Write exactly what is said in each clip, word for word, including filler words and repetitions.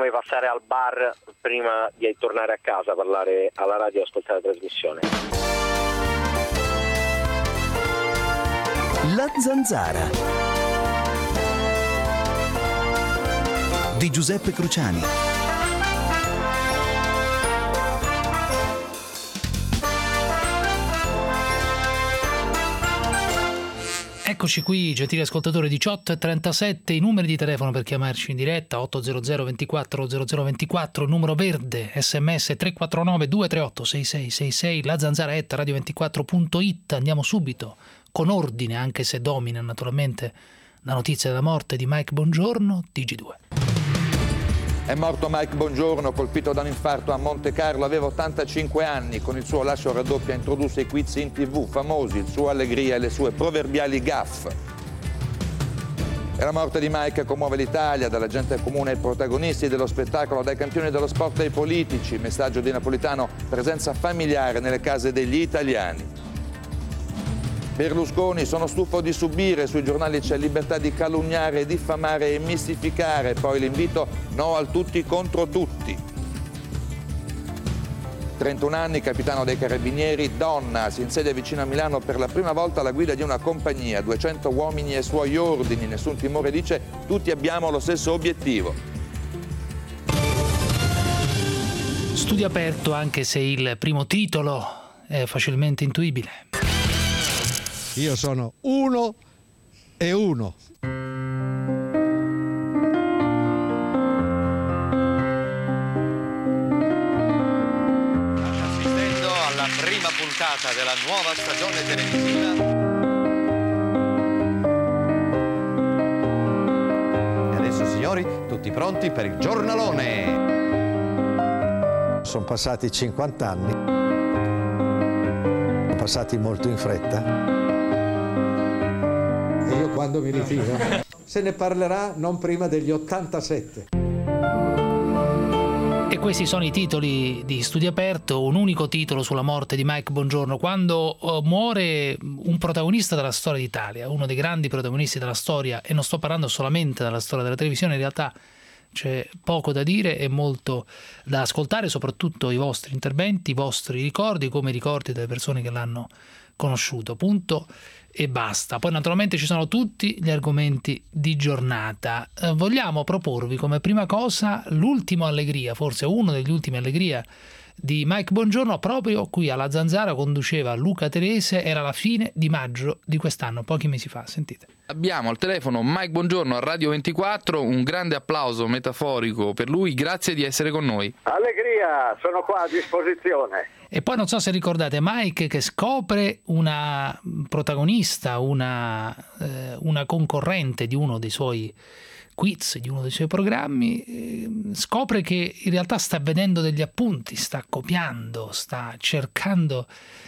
come passare al bar prima di tornare a casa, parlare alla radio e ascoltare la trasmissione. La Zanzara di Giuseppe Cruciani. Eccoci qui, gentili ascoltatori, diciotto e trentasette, i numeri di telefono per chiamarci in diretta: otto zero zero ventiquattro zero zero ventiquattro, numero verde, sms tre quattro nove due tre otto sei sei sei sei, la zanzara at radio ventiquattro punto it. Andiamo subito, con ordine, anche se domina naturalmente la notizia della morte di Mike Bongiorno, T G due. È morto Mike Bongiorno, colpito da un infarto a Monte Carlo, aveva ottantacinque anni. Con il suo Lascio raddoppia introdusse i quiz in tv, famosi, il suo Allegria e le sue proverbiali gaffe. E la morte di Mike commuove l'Italia, dalla gente comune ai protagonisti dello spettacolo, dai campioni dello sport ai politici. Messaggio di Napolitano: presenza familiare nelle case degli italiani. Berlusconi: sono stufo di subire, sui giornali c'è libertà di calunniare, diffamare e mistificare. Poi l'invito: no al tutti contro tutti. trentuno anni, capitano dei Carabinieri, donna, si insedia vicino a Milano per la prima volta alla guida di una compagnia, duecento uomini e suoi ordini, nessun timore, dice, tutti abbiamo lo stesso obiettivo. Studio aperto, anche se il primo titolo è facilmente intuibile. Io sono uno e uno. Assistendo alla prima puntata della nuova stagione televisiva. E adesso, signori, tutti pronti per il giornalone. Sono passati cinquanta anni, sono passati molto in fretta. E io quando mi ritiro se ne parlerà non prima degli ottantasette. E questi sono i titoli di Studio Aperto, un unico titolo sulla morte di Mike Bongiorno. Quando uh, muore un protagonista della storia d'Italia, uno dei grandi protagonisti della storia, e non sto parlando solamente della storia della televisione, in realtà c'è poco da dire e molto da ascoltare, soprattutto i vostri interventi, i vostri ricordi, come i ricordi delle persone che l'hanno conosciuto, punto e basta. Poi naturalmente ci sono tutti gli argomenti di giornata. Eh, vogliamo proporvi come prima cosa l'ultimo Allegria, forse uno degli ultimi Allegria di Mike Bongiorno, proprio qui alla Zanzara, conduceva Luca Terese, era la fine di maggio di quest'anno, pochi mesi fa, sentite. Abbiamo al telefono Mike Bongiorno a Radio ventiquattro, un grande applauso metaforico per lui, grazie di essere con noi. Allegria, sono qua a disposizione. E poi non so se ricordate Mike che scopre una protagonista, una, eh, una concorrente di uno dei suoi quiz, di uno dei suoi programmi, eh, scopre che in realtà sta vedendo degli appunti, sta copiando, sta cercando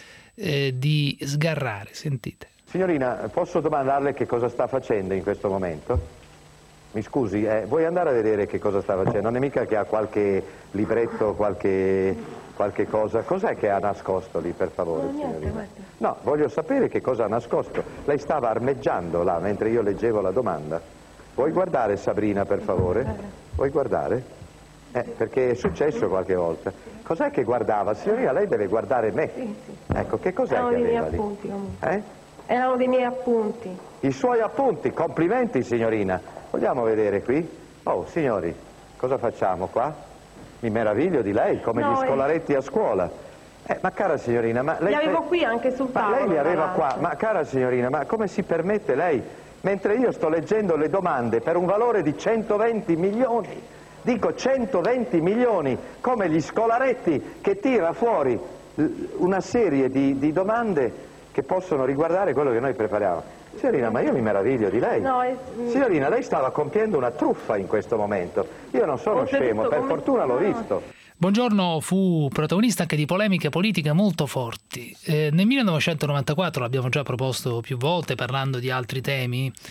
eh, di sgarrare. Sentite. Signorina, posso domandarle che cosa sta facendo in questo momento? Mi scusi, eh, vuoi andare a vedere che cosa sta facendo? Non è mica che ha qualche libretto, qualche, qualche cosa? Cos'è che ha nascosto lì, per favore, signorina? No, voglio sapere che cosa ha nascosto. Lei stava armeggiando là mentre io leggevo la domanda. Vuoi guardare, Sabrina, per favore? Vuoi guardare? Eh, perché è successo qualche volta. Cos'è che guardava? Signorina, lei deve guardare me. Sì, sì. Ecco, che cos'è Erano che dei miei aveva lì? appunti, comunque. Eh? Erano dei miei appunti. I suoi appunti, complimenti, signorina. Vogliamo vedere qui? Oh, signori, cosa facciamo qua? Mi meraviglio di lei, come No, gli scolaretti a scuola. Eh, ma cara signorina, ma lei... Li avevo qui anche sul Ma tavolo. lei li aveva tra qua, l'altro. ma cara signorina, ma come si permette lei, mentre io sto leggendo le domande per un valore di centoventi milioni, dico centoventi milioni, come gli scolaretti che tira fuori una serie di, di domande che possono riguardare quello che noi prepariamo. Signorina, ma io mi meraviglio di lei. No, è... Signorina, lei stava compiendo una truffa in questo momento. Io non sono scemo, per come... fortuna l'ho no. visto. Bongiorno fu protagonista anche di polemiche politiche molto forti. Eh, nel millenovecentonovantaquattro, l'abbiamo già proposto più volte parlando di altri temi,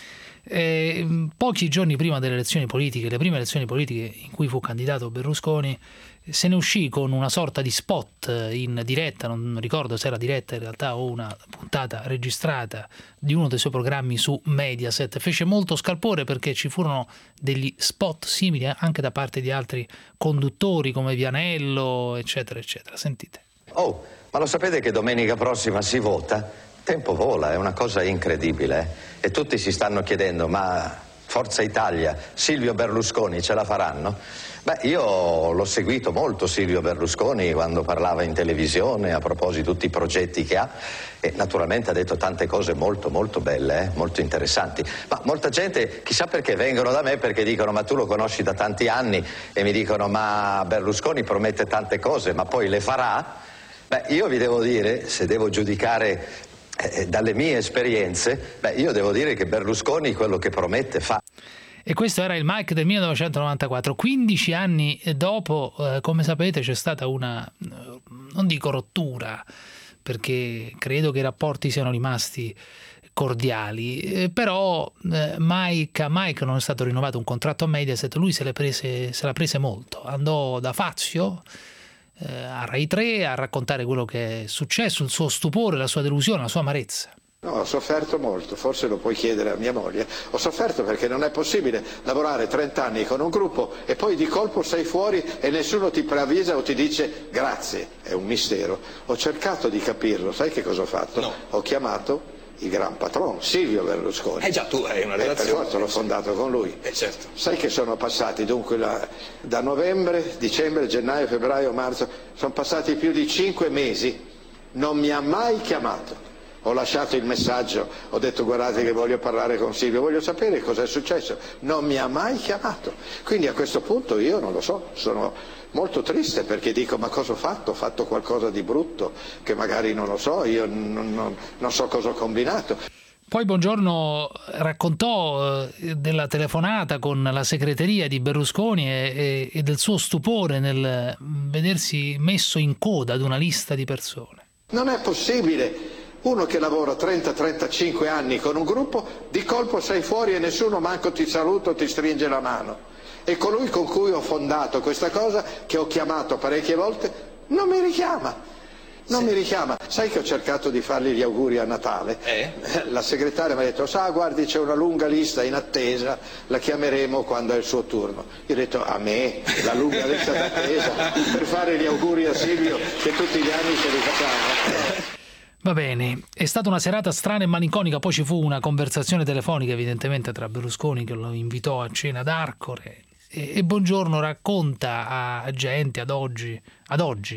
Eh, pochi giorni prima delle elezioni politiche, le prime elezioni politiche in cui fu candidato Berlusconi, se ne uscì con una sorta di spot in diretta, non ricordo se era diretta in realtà o una puntata registrata di uno dei suoi programmi su Mediaset. Fece molto scalpore perché ci furono degli spot simili anche da parte di altri conduttori come Vianello, eccetera, eccetera. Sentite. Oh, ma lo sapete che domenica prossima si vota? Tempo vola, è una cosa incredibile, eh? E tutti si stanno chiedendo, ma Forza Italia, Silvio Berlusconi ce la faranno? Beh, io l'ho seguito molto Silvio Berlusconi quando parlava in televisione a proposito di tutti i progetti che ha e naturalmente ha detto tante cose molto molto belle, eh? Molto interessanti. Ma molta gente, chissà perché, vengono da me perché dicono ma tu lo conosci da tanti anni e mi dicono ma Berlusconi promette tante cose ma poi le farà? Beh, io vi devo dire, se devo giudicare eh, dalle mie esperienze, beh, io devo dire che Berlusconi quello che promette fa. E questo era il Mike del millenovecentonovantaquattro. quindici anni dopo, eh, come sapete, c'è stata una, non dico rottura, perché credo che i rapporti siano rimasti cordiali, eh, però eh, Mike, a Mike non è stato rinnovato un contratto a Mediaset, lui se, le prese, se la prese molto, andò da Fazio eh, a Rai tre a raccontare quello che è successo, il suo stupore, la sua delusione, la sua amarezza. No, ho sofferto molto, forse lo puoi chiedere a mia moglie. Ho sofferto perché non è possibile lavorare trenta anni con un gruppo e poi di colpo sei fuori e nessuno ti preavvisa o ti dice grazie, è un mistero. Ho cercato di capirlo, sai che cosa ho fatto? No. Ho chiamato il gran patron, Silvio Berlusconi. Eh già, tu hai una eh, relazione. Per forza l'ho fondato con lui. Eh certo. Sai che sono passati dunque la, da novembre, dicembre, gennaio, febbraio, marzo, sono passati più di cinque mesi, non mi ha mai chiamato. Ho lasciato il messaggio, ho detto guardate che voglio parlare con Silvio, voglio sapere cosa è successo, non mi ha mai chiamato. Quindi a questo punto io non lo so, sono molto triste perché dico ma cosa ho fatto? Ho fatto qualcosa di brutto che magari non lo so, io non, non, non so cosa ho combinato. Poi Bongiorno raccontò della telefonata con la segreteria di Berlusconi e, e del suo stupore nel vedersi messo in coda ad una lista di persone. Non è possibile. Uno che lavora trenta trentacinque anni con un gruppo, di colpo sei fuori e nessuno manco ti saluta o ti stringe la mano. E colui con cui ho fondato questa cosa, che ho chiamato parecchie volte, non mi richiama. Non sì. mi richiama. Sai che ho cercato di fargli gli auguri a Natale? Eh? La segretaria mi ha detto, sa, guardi, c'è una lunga lista in attesa, la chiameremo quando è il suo turno. Io ho detto, a me, la lunga lista d'attesa, per fare gli auguri a Silvio, che tutti gli anni ce li facciamo. Va bene, è stata una serata strana e malinconica, poi ci fu una conversazione telefonica evidentemente tra Berlusconi che lo invitò a cena ad Arcore e, e Bongiorno racconta a gente ad oggi, ad oggi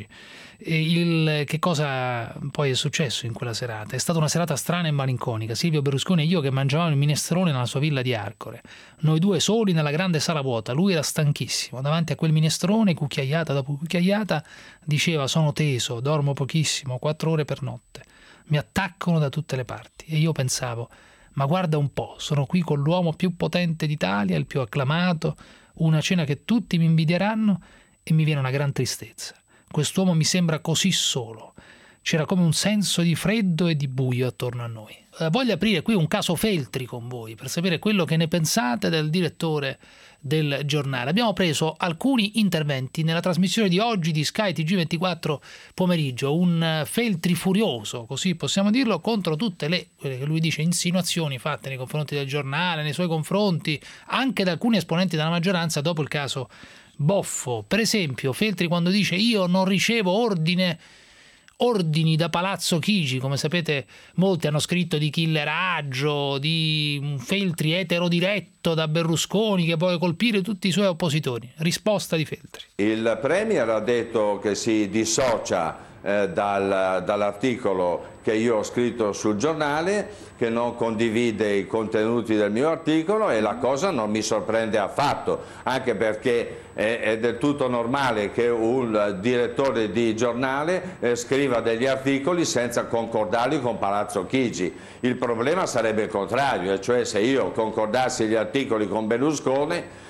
il, che cosa poi è successo in quella serata. È stata una serata strana e malinconica, Silvio Berlusconi e io che mangiavamo il minestrone nella sua villa di Arcore, noi due soli nella grande sala vuota, lui era stanchissimo, davanti a quel minestrone cucchiaiata dopo cucchiaiata diceva sono teso, dormo pochissimo, quattro ore per notte. Mi attaccano da tutte le parti e io pensavo, ma guarda un po', sono qui con l'uomo più potente d'Italia, il più acclamato, una cena che tutti mi invidieranno e mi viene una gran tristezza. Quest'uomo mi sembra così solo. C'era come un senso di freddo e di buio attorno a noi. Eh, voglio aprire qui un caso Feltri con voi per sapere quello che ne pensate del direttore del giornale. Abbiamo preso alcuni interventi nella trasmissione di oggi di Sky T G ventiquattro pomeriggio, un Feltri furioso, così possiamo dirlo, contro tutte le, quelle che lui dice, insinuazioni fatte nei confronti del giornale, nei suoi confronti, anche da alcuni esponenti della maggioranza dopo il caso Boffo. Per esempio Feltri quando dice io non ricevo ordine ordini da Palazzo Chigi, come sapete molti hanno scritto di killeraggio, di un Feltri eterodiretto da Berlusconi che vuole colpire tutti i suoi oppositori. Risposta di Feltri. Il Premier ha detto che si dissocia eh, dal, dall'articolo che io ho scritto sul giornale, che non condivide i contenuti del mio articolo e la cosa non mi sorprende affatto, anche perché è, è del tutto normale che un direttore di giornale eh, scriva degli articoli senza concordarli con Palazzo Chigi. Il problema sarebbe il contrario, cioè se io concordassi gli articoli con Berlusconi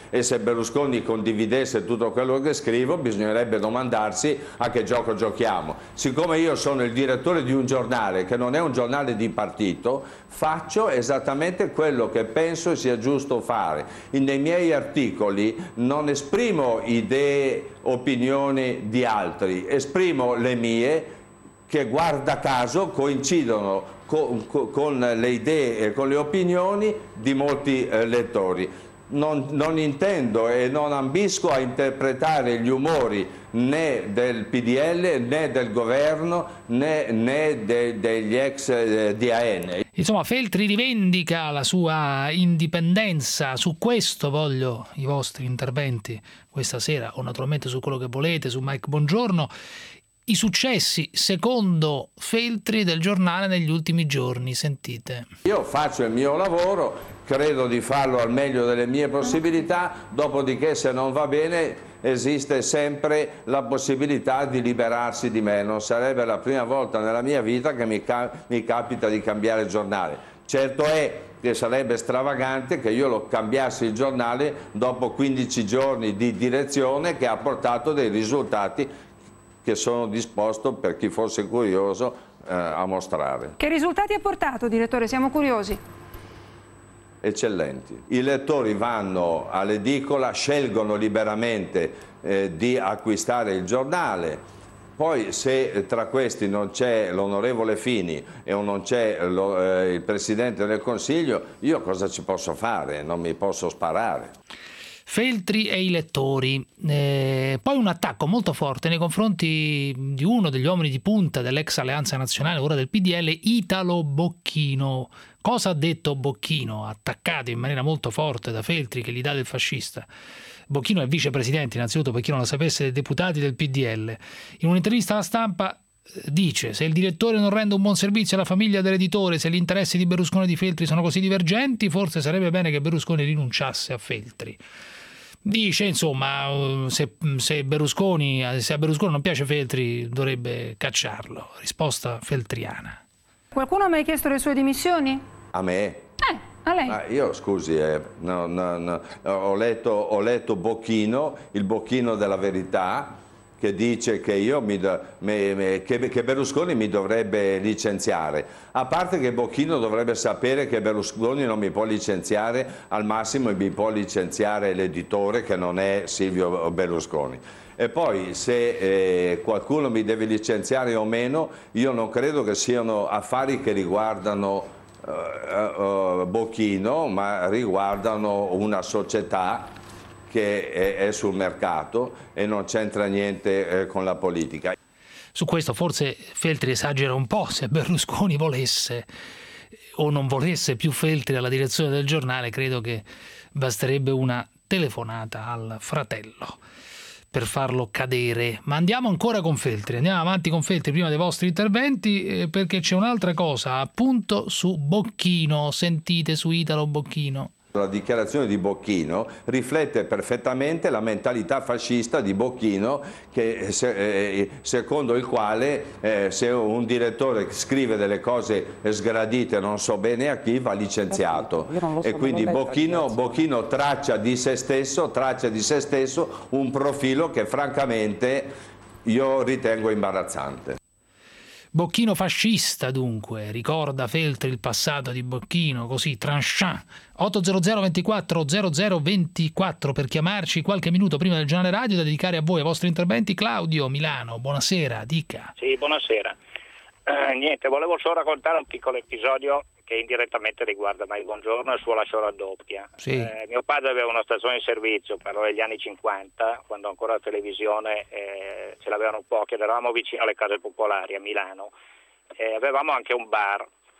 e se Berlusconi condividesse tutto quello che scrivo bisognerebbe domandarsi a che gioco giochiamo. Siccome io sono il direttore di un giornale che non è un giornale di partito, faccio esattamente quello che penso sia giusto fare. Nei miei articoli non esprimo idee, opinioni di altri, esprimo le mie che guarda caso coincidono con, con le idee e con le opinioni di molti eh, lettori. Non, non intendo e non ambisco a interpretare gli umori né del P D L né del governo né, né de, degli ex eh, D A N. Insomma, Feltri rivendica la sua indipendenza. Su questo voglio i vostri interventi questa sera, o naturalmente su quello che volete, su Mike Bongiorno. I successi, secondo Feltri, del giornale negli ultimi giorni, sentite. Io faccio il mio lavoro, credo di farlo al meglio delle mie possibilità, dopodiché se non va bene esiste sempre la possibilità di liberarsi di me. Non sarebbe la prima volta nella mia vita che mi, ca- mi capita di cambiare giornale. Certo è che sarebbe stravagante che io lo cambiassi il giornale dopo quindici giorni di direzione che ha portato dei risultati che sono disposto, per chi fosse curioso, eh, a mostrare. Che risultati ha portato, direttore? Siamo curiosi. Eccellenti. I lettori vanno all'edicola, scelgono liberamente eh, di acquistare il giornale, poi se tra questi non c'è l'onorevole Fini e non c'è lo, eh, il Presidente del Consiglio, io cosa ci posso fare? Non mi posso sparare. Feltri e i lettori. Eh, poi un attacco molto forte nei confronti di uno degli uomini di punta dell'ex Alleanza Nazionale, ora del P D L, Italo Bocchino. Cosa ha detto Bocchino? Attaccato in maniera molto forte da Feltri, che gli dà del fascista. Bocchino è vicepresidente, innanzitutto, per chi non lo sapesse, dei deputati del P D L. In un'intervista alla Stampa dice: se il direttore non rende un buon servizio alla famiglia dell'editore, se gli interessi di Berlusconi e di Feltri sono così divergenti, forse sarebbe bene che Berlusconi rinunciasse a Feltri. Dice, insomma, se, se, Berlusconi, se a Berlusconi non piace Feltri dovrebbe cacciarlo. Risposta feltriana. Qualcuno ha mai chiesto le sue dimissioni? A me? Eh, a lei. Ah, io scusi, eh, no, no, no, ho, letto, ho letto Bocchino, il Bocchino della verità, che dice che, io mi do, me, me, che, che Berlusconi mi dovrebbe licenziare. A parte che Bocchino dovrebbe sapere che Berlusconi non mi può licenziare, al massimo mi può licenziare l'editore, che non è Silvio Berlusconi. E poi se eh, qualcuno mi deve licenziare o meno, io non credo che siano affari che riguardano uh, uh, Bocchino, ma riguardano una società che è, è sul mercato e non c'entra niente eh, con la politica. Su questo forse Feltri esagera un po'. Se Berlusconi volesse o non volesse più Feltri alla direzione del giornale, credo che basterebbe una telefonata al fratello per farlo cadere. Ma andiamo ancora con Feltri, andiamo avanti con Feltri prima dei vostri interventi, eh, perché c'è un'altra cosa appunto su Bocchino. Sentite su Italo Bocchino. La dichiarazione di Bocchino riflette perfettamente la mentalità fascista di Bocchino, che, se, eh, secondo il quale eh, se un direttore scrive delle cose sgradite non so bene a chi, va licenziato. So, e quindi Bocchino, Bocchino traccia di se stesso, traccia di se stesso un profilo che francamente io ritengo imbarazzante. Bocchino fascista, dunque, ricorda Feltri il passato di Bocchino, così tranchant. otto zero zero ventiquattro zero zero ventiquattro per chiamarci qualche minuto prima del giornale radio da dedicare a voi, ai vostri interventi. Claudio, Milano, buonasera, dica. Sì, buonasera. Eh, niente, volevo solo raccontare un piccolo episodio che indirettamente riguarda Mike Bongiorno e il suo lascio raddoppia. Sì. Eh, mio padre aveva una stazione di servizio, parlo degli anni cinquanta, quando ancora la televisione eh, ce l'avevano pochi, ed eravamo vicino alle case popolari a Milano. Eh, avevamo anche un bar.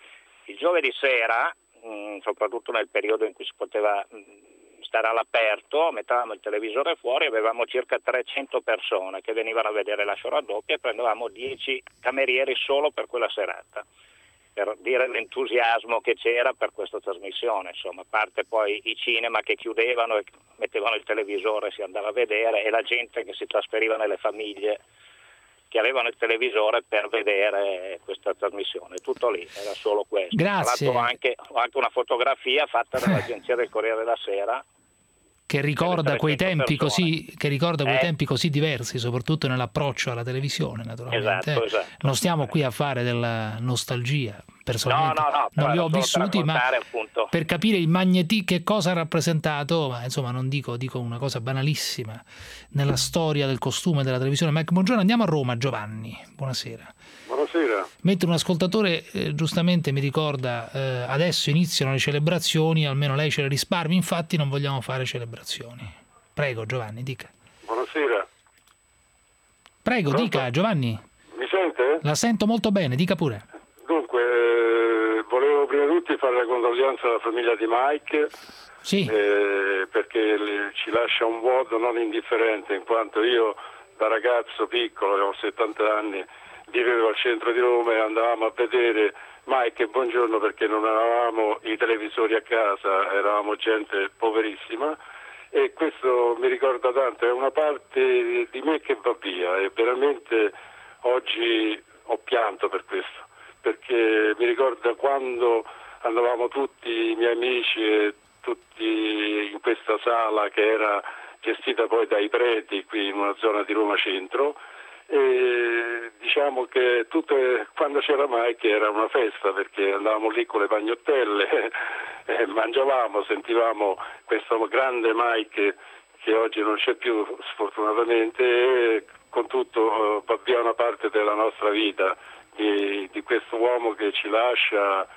Il giovedì sera, mh, soprattutto nel periodo in cui si poteva mh, stare all'aperto, mettevamo il televisore fuori, avevamo circa trecento persone che venivano a vedere la show raddoppia e prendevamo dieci camerieri solo per quella serata, per dire l'entusiasmo che c'era per questa trasmissione. Insomma, a parte poi i cinema che chiudevano e mettevano il televisore, si andava a vedere, e la gente che si trasferiva nelle famiglie che avevano il televisore per vedere questa trasmissione. Tutto lì, era solo questo. Grazie. Tra l'altro ho anche, ho anche una fotografia fatta dall'agenzia del Corriere della Sera che ricorda quei tempi così che ricorda quei Eh. tempi così diversi, soprattutto nell'approccio alla televisione, naturalmente. Esatto, esatto. Non stiamo qui a fare della nostalgia, personalmente No, no, no, non li però ho era solo per vissuti, ma raccontare, appunto. per capire il magneti che cosa ha rappresentato, ma insomma non dico, dico una cosa banalissima nella storia del costume della televisione. Mike Bongiorno, andiamo a Roma. Giovanni, buonasera. Buonasera. Mentre un ascoltatore eh, giustamente mi ricorda eh, adesso iniziano le celebrazioni, almeno lei ce le risparmi, infatti non vogliamo fare celebrazioni. Prego Giovanni, dica. Buonasera. Prego, Pronto? dica Giovanni. Mi sente? La sento molto bene, dica pure. Dunque, eh, volevo prima di tutti fare le condoglianze alla famiglia di Mike, sì. eh, perché le- ci lascia un vuoto non indifferente, in quanto io da ragazzo piccolo, avevo settanta anni, vivevo al centro di Roma e andavamo a vedere Mike e Buongiorno perché non avevamo i televisori a casa, eravamo gente poverissima e questo mi ricorda tanto, è una parte di me che va via e veramente oggi ho pianto per questo, perché mi ricorda quando andavamo tutti i miei amici e tutti in questa sala che era gestita poi dai preti qui in una zona di Roma Centro e diciamo che tutte, quando c'era Mike era una festa perché andavamo lì con le pagnottelle e mangiavamo, sentivamo questo grande Mike che oggi non c'è più sfortunatamente e con tutto va via una parte della nostra vita di, di questo uomo che ci lascia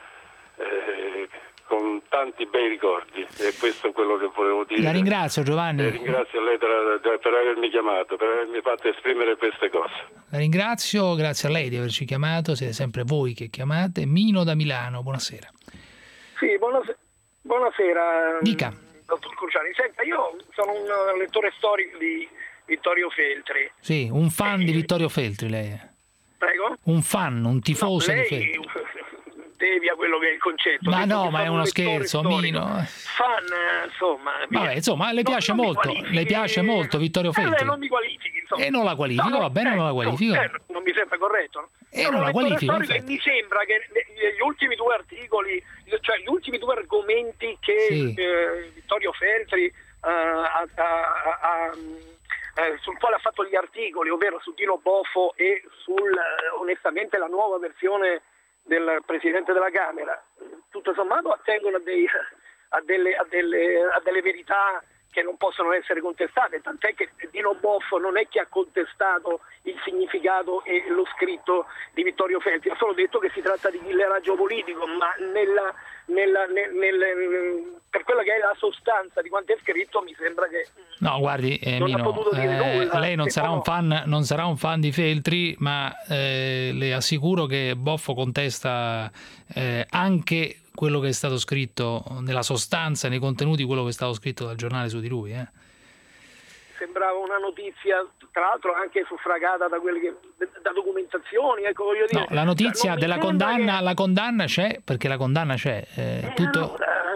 eh, con tanti bei ricordi e questo è quello che volevo dire. La ringrazio Giovanni. E ringrazio lei per, per avermi chiamato, per avermi fatto esprimere queste cose. La ringrazio, grazie a lei di averci chiamato, siete sempre voi che chiamate. Mino da Milano, buonasera. Sì, buonasera. Buonasera. Dica. Dottor Cruciani, senta, io sono un lettore storico di Vittorio Feltri. Sì, un fan di Vittorio Feltri lei è. Prego? Un fan, un tifoso No, di lei Feltri. devia quello che è il concetto. Ma Detto no, che ma è sono uno un lettore scherzo, storico. Mino. Fan, eh, insomma. Vabbè, insomma, le No, piace non mi molto, qualifichi. le piace molto Vittorio Eh, lei Feltri. non mi qualifichi, insomma. E non la qualifico, No, no, va bene, eh, non la qualifico. no, eh, non mi sembra corretto, no? E Sono non un la lettore qualifico, storico e infatti. mi sembra che ne- negli ultimi due articoli, cioè gli ultimi due argomenti che Sì. eh, Vittorio Feltri eh, ha, ha- ha- eh, sul quale ha fatto gli articoli, ovvero su Dino Boffo e sul eh, onestamente la nuova versione del Presidente della Camera, tutto sommato attengono a, dei, a, delle, a, delle, a delle verità che non possono essere contestate, tant'è che Dino Boffo non è che ha contestato il significato e lo scritto di Vittorio Feltri, ha solo detto che si tratta di villeraggio politico, ma nella, nella, nel, nel, per quella che è la sostanza di quanto è scritto mi sembra che No, guardi, eh, non ha Mino, potuto dire eh, nulla. lei non E sarà, poi- un fan, non sarà un fan di Feltri, ma eh, le assicuro che Boffo contesta eh, anche quello che è stato scritto nella sostanza, nei contenuti, quello che è stato scritto dal giornale su di lui. Eh. sembrava una notizia, tra l'altro anche suffragata da quelle che, da documentazioni, ecco, voglio dire. No, la notizia Cioè, non mi della sembra condanna, che- la condanna c'è, perché la condanna c'è. eh, tutto...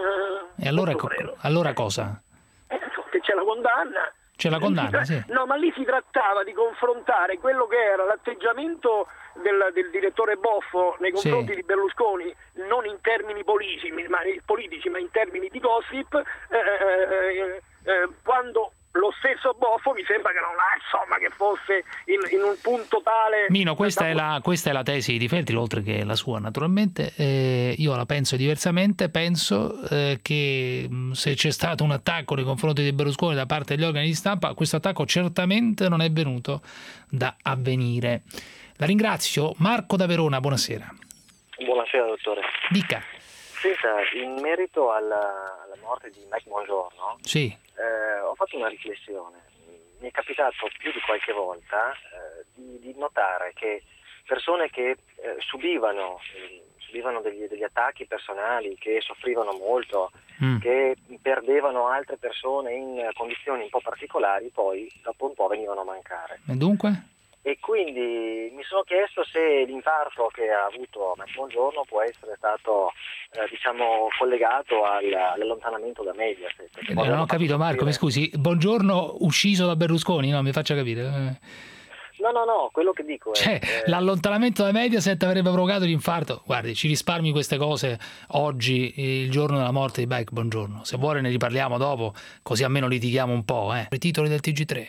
E allora, co- allora cosa? Eh, che c'è la condanna. C'è la Lì si condanna, tra- sì. No, ma lì si trattava di confrontare quello che era l'atteggiamento del, del direttore Boffo nei confronti Sì. di Berlusconi, non in termini politici, ma, politici, ma in termini di gossip, eh, eh, eh, quando lo stesso Boffo mi sembra che non ha, insomma, che fosse in, in un punto tale... Mino, questa da- è, la, questa è la tesi di Feltri, oltre che la sua naturalmente. Eh, io la penso diversamente, penso eh, che mh, se c'è stato un attacco nei confronti di Berlusconi da parte degli organi di stampa, questo attacco certamente non è venuto da avvenire. La ringrazio. Marco da Verona, buonasera. Buonasera dottore. Dica. Senta, in merito alla, alla morte di Mike Bongiorno, Sì. eh, ho fatto una riflessione. Mi è capitato più di qualche volta eh, di, di notare che persone che eh, subivano, eh, subivano degli, degli attacchi personali, che soffrivano molto, Mm. che perdevano altre persone in condizioni un po' particolari, poi dopo un po' venivano a mancare. E dunque? E quindi mi sono chiesto se l'infarto che ha avuto Mike Bongiorno può essere stato eh, diciamo collegato al, all'allontanamento da Mediaset. perché Eh, poi non hanno ho capito fatto Marco, mi soffrire- scusi. Buongiorno ucciso da Berlusconi? No, mi faccia capire. Eh. No, no, no, quello che dico è... Cioè, eh... l'allontanamento da Mediaset avrebbe provocato l'infarto. Guardi, ci risparmi queste cose oggi, il giorno della morte di Mike Bongiorno. Se vuole ne riparliamo dopo, così almeno litighiamo un po', eh. I titoli del T G tre.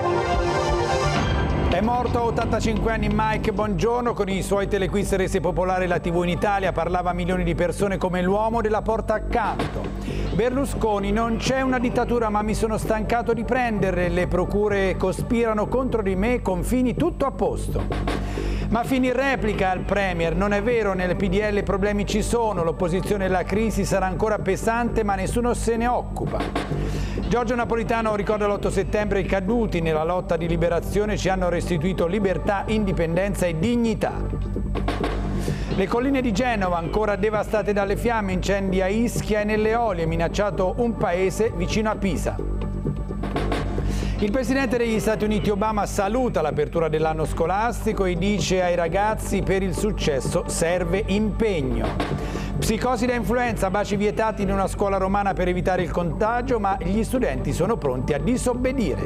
È morto a ottantacinque anni Mike Bongiorno, con i suoi telequiz rese popolare la tivù in Italia, parlava a milioni di persone come l'uomo della porta accanto. Berlusconi: non c'è una dittatura ma mi sono stancato di prendere, le procure cospirano contro di me, confini tutto a posto. Ma Fini replica al Premier: non è vero, nel P D L problemi ci sono, l'opposizione e la crisi sarà ancora pesante ma nessuno se ne occupa. Giorgio Napolitano ricorda l'otto settembre: i caduti nella lotta di liberazione ci hanno restituito libertà, indipendenza e dignità. Le colline di Genova ancora devastate dalle fiamme, incendi a Ischia e nelle Eolie, minacciato un paese vicino a Pisa. Il presidente degli Stati Uniti Obama saluta l'apertura dell'anno scolastico e dice ai ragazzi: per il successo serve impegno. Psicosi da influenza, baci vietati in una scuola romana per evitare il contagio, ma gli studenti sono pronti a disobbedire.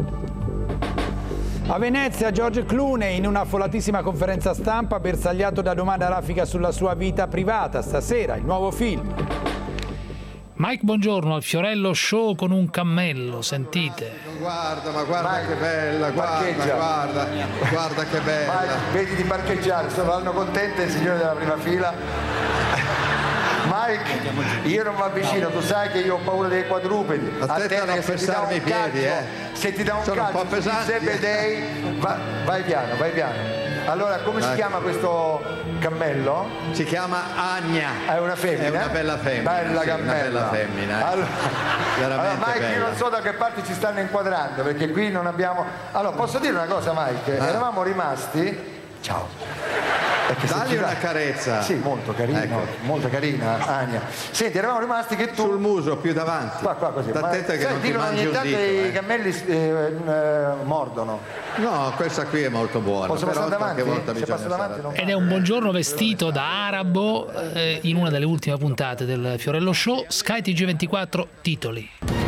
A Venezia George Clooney in una affollatissima conferenza stampa, bersagliato da domande a raffica sulla sua vita privata. Stasera il nuovo film. Mike Bongiorno al Fiorello Show con un cammello, sentite. Guarda, ma guarda Mike, che bella, guarda, parcheggia. guarda, guarda che bella. Mike, vedi di parcheggiare, saranno contenti i signori della prima fila. Mike, io non mi avvicino, tu sai che io ho paura dei quadrupedi. Attenta a non pesarmi i piedi, calcio, eh. Se ti dà un Sono calcio, un po' pesanti. Zebedei, va, vai piano, vai piano. Allora, come Vai. si chiama questo cammello? Si chiama Agna. È una femmina? È una bella femmina. Bella sì, cammella. Una bella femmina. Eh. Allora, Veramente allora, Mike, bella. io non so da che parte ci stanno inquadrando, perché qui non abbiamo... Allora, posso dire una cosa, Mike? Ah. Eravamo rimasti... Ciao. Dagli una carezza. Sì, molto carino, Ecco. molto carina Ania. Senti, eravamo rimasti che tu... Sul muso, più davanti. Qua, qua, così. Sta attenta che sai, non ti dicono mangi ogni un tanto dito. i Eh. cammelli eh, eh, mordono. No, questa qui è molto buona. Posso però passare qualche davanti? volta Se bisogna passo davanti stare- non Ed è un Bongiorno vestito da arabo eh, in una delle ultime puntate del Fiorello Show. Sky T G ventiquattro, titoli.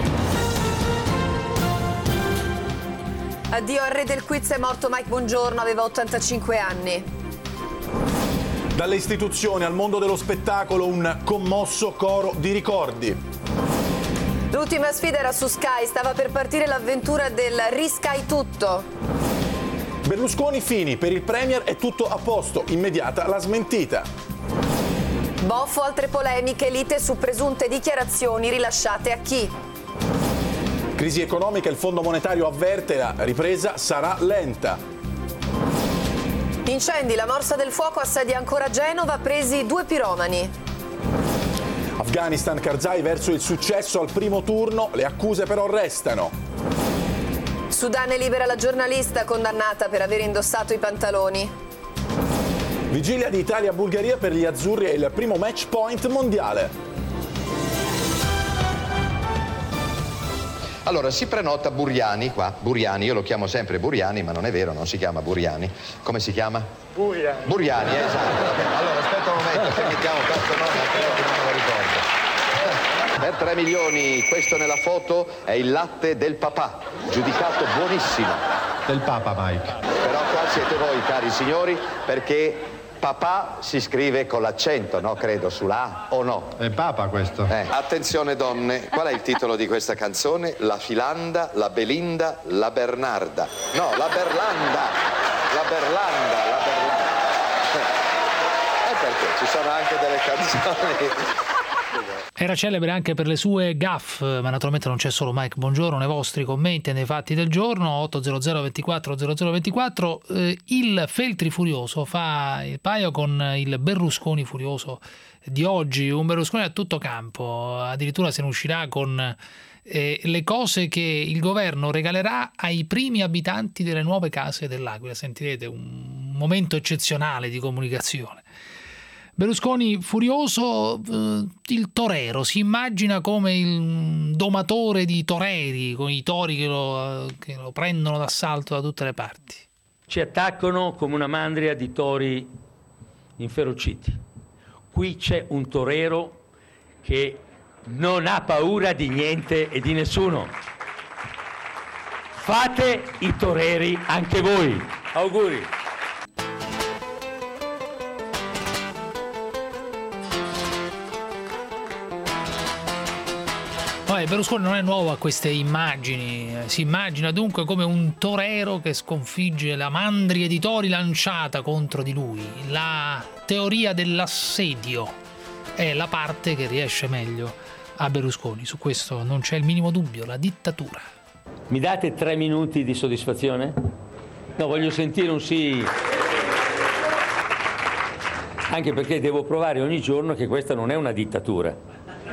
Addio al re del quiz, è morto Mike Bongiorno, aveva ottantacinque anni. Dalle istituzioni al mondo dello spettacolo, un commosso coro di ricordi. L'ultima sfida era su Sky, stava per partire l'avventura del Risky tutto. Berlusconi Fini, per il Premier è tutto a posto, immediata la smentita. Boffo, altre polemiche, lite su presunte dichiarazioni rilasciate a chi? Crisi economica, il Fondo Monetario avverte, la ripresa sarà lenta. Incendi, la morsa del fuoco assedia ancora Genova, presi due piromani. Afghanistan, Karzai verso il successo al primo turno, le accuse però restano. Sudan è libera la giornalista condannata per aver indossato i pantaloni. Vigilia di Italia-Bulgaria per gli azzurri è il primo match point mondiale. Allora, si prenota Buriani qua, Buriani, io lo chiamo sempre Buriani, ma non è vero, non si chiama Buriani. Come si chiama? Buriani. Buriani, eh, esatto. Vabbè, allora, aspetta un momento, se mettiamo questo nome, altrimenti non me lo ricordo. Per tre milioni, questo nella foto è il latte del papà, giudicato buonissimo. Del Papa, Mike. Però qua siete voi, cari signori, perché papà si scrive con l'accento, no? Credo, sulla A o no? È Papa questo. Eh. Attenzione donne, qual è il titolo di questa canzone? La Filanda, la Belinda, la Bernarda. No, la Berlanda, la Berlanda, la Berlanda. E perché ci sono anche delle canzoni... Era celebre anche per le sue gaffe, ma naturalmente non c'è solo Mike Bongiorno. Nei vostri commenti e nei fatti del giorno, otto zero zero ventiquattro zero zero ventiquattro, eh, il Feltri Furioso fa il paio con il Berlusconi Furioso di oggi, un Berlusconi a tutto campo, addirittura se ne uscirà con eh, le cose che il governo regalerà ai primi abitanti delle nuove case dell'Aquila. Sentirete un momento eccezionale di comunicazione. Berlusconi furioso, eh, il torero, si immagina come il domatore di toreri, con i tori che lo, che lo prendono d'assalto da tutte le parti. Ci attaccano come una mandria di tori inferociti. Qui c'è un torero che non ha paura di niente e di nessuno. Fate i toreri anche voi. Auguri. Berlusconi non è nuovo a queste immagini, si immagina dunque come un torero che sconfigge la mandria di tori lanciata contro di lui. La teoria dell'assedio è la parte che riesce meglio a Berlusconi, su questo non c'è il minimo dubbio, la dittatura. Mi date tre minuti di soddisfazione? No, voglio sentire un sì. Anche perché devo provare ogni giorno che questa non è una dittatura.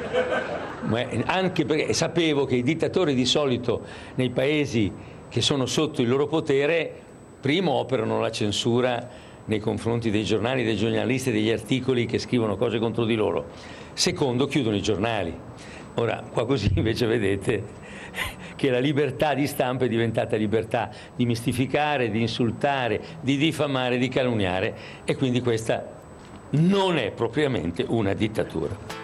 Anche perché sapevo che i dittatori di solito nei paesi che sono sotto il loro potere, primo operano la censura nei confronti dei giornali, dei giornalisti e degli articoli che scrivono cose contro di loro, secondo chiudono i giornali. Ora, qua così invece vedete che la libertà di stampa è diventata libertà di mistificare, di insultare, di diffamare, di calunniare, e quindi questa non è propriamente una dittatura.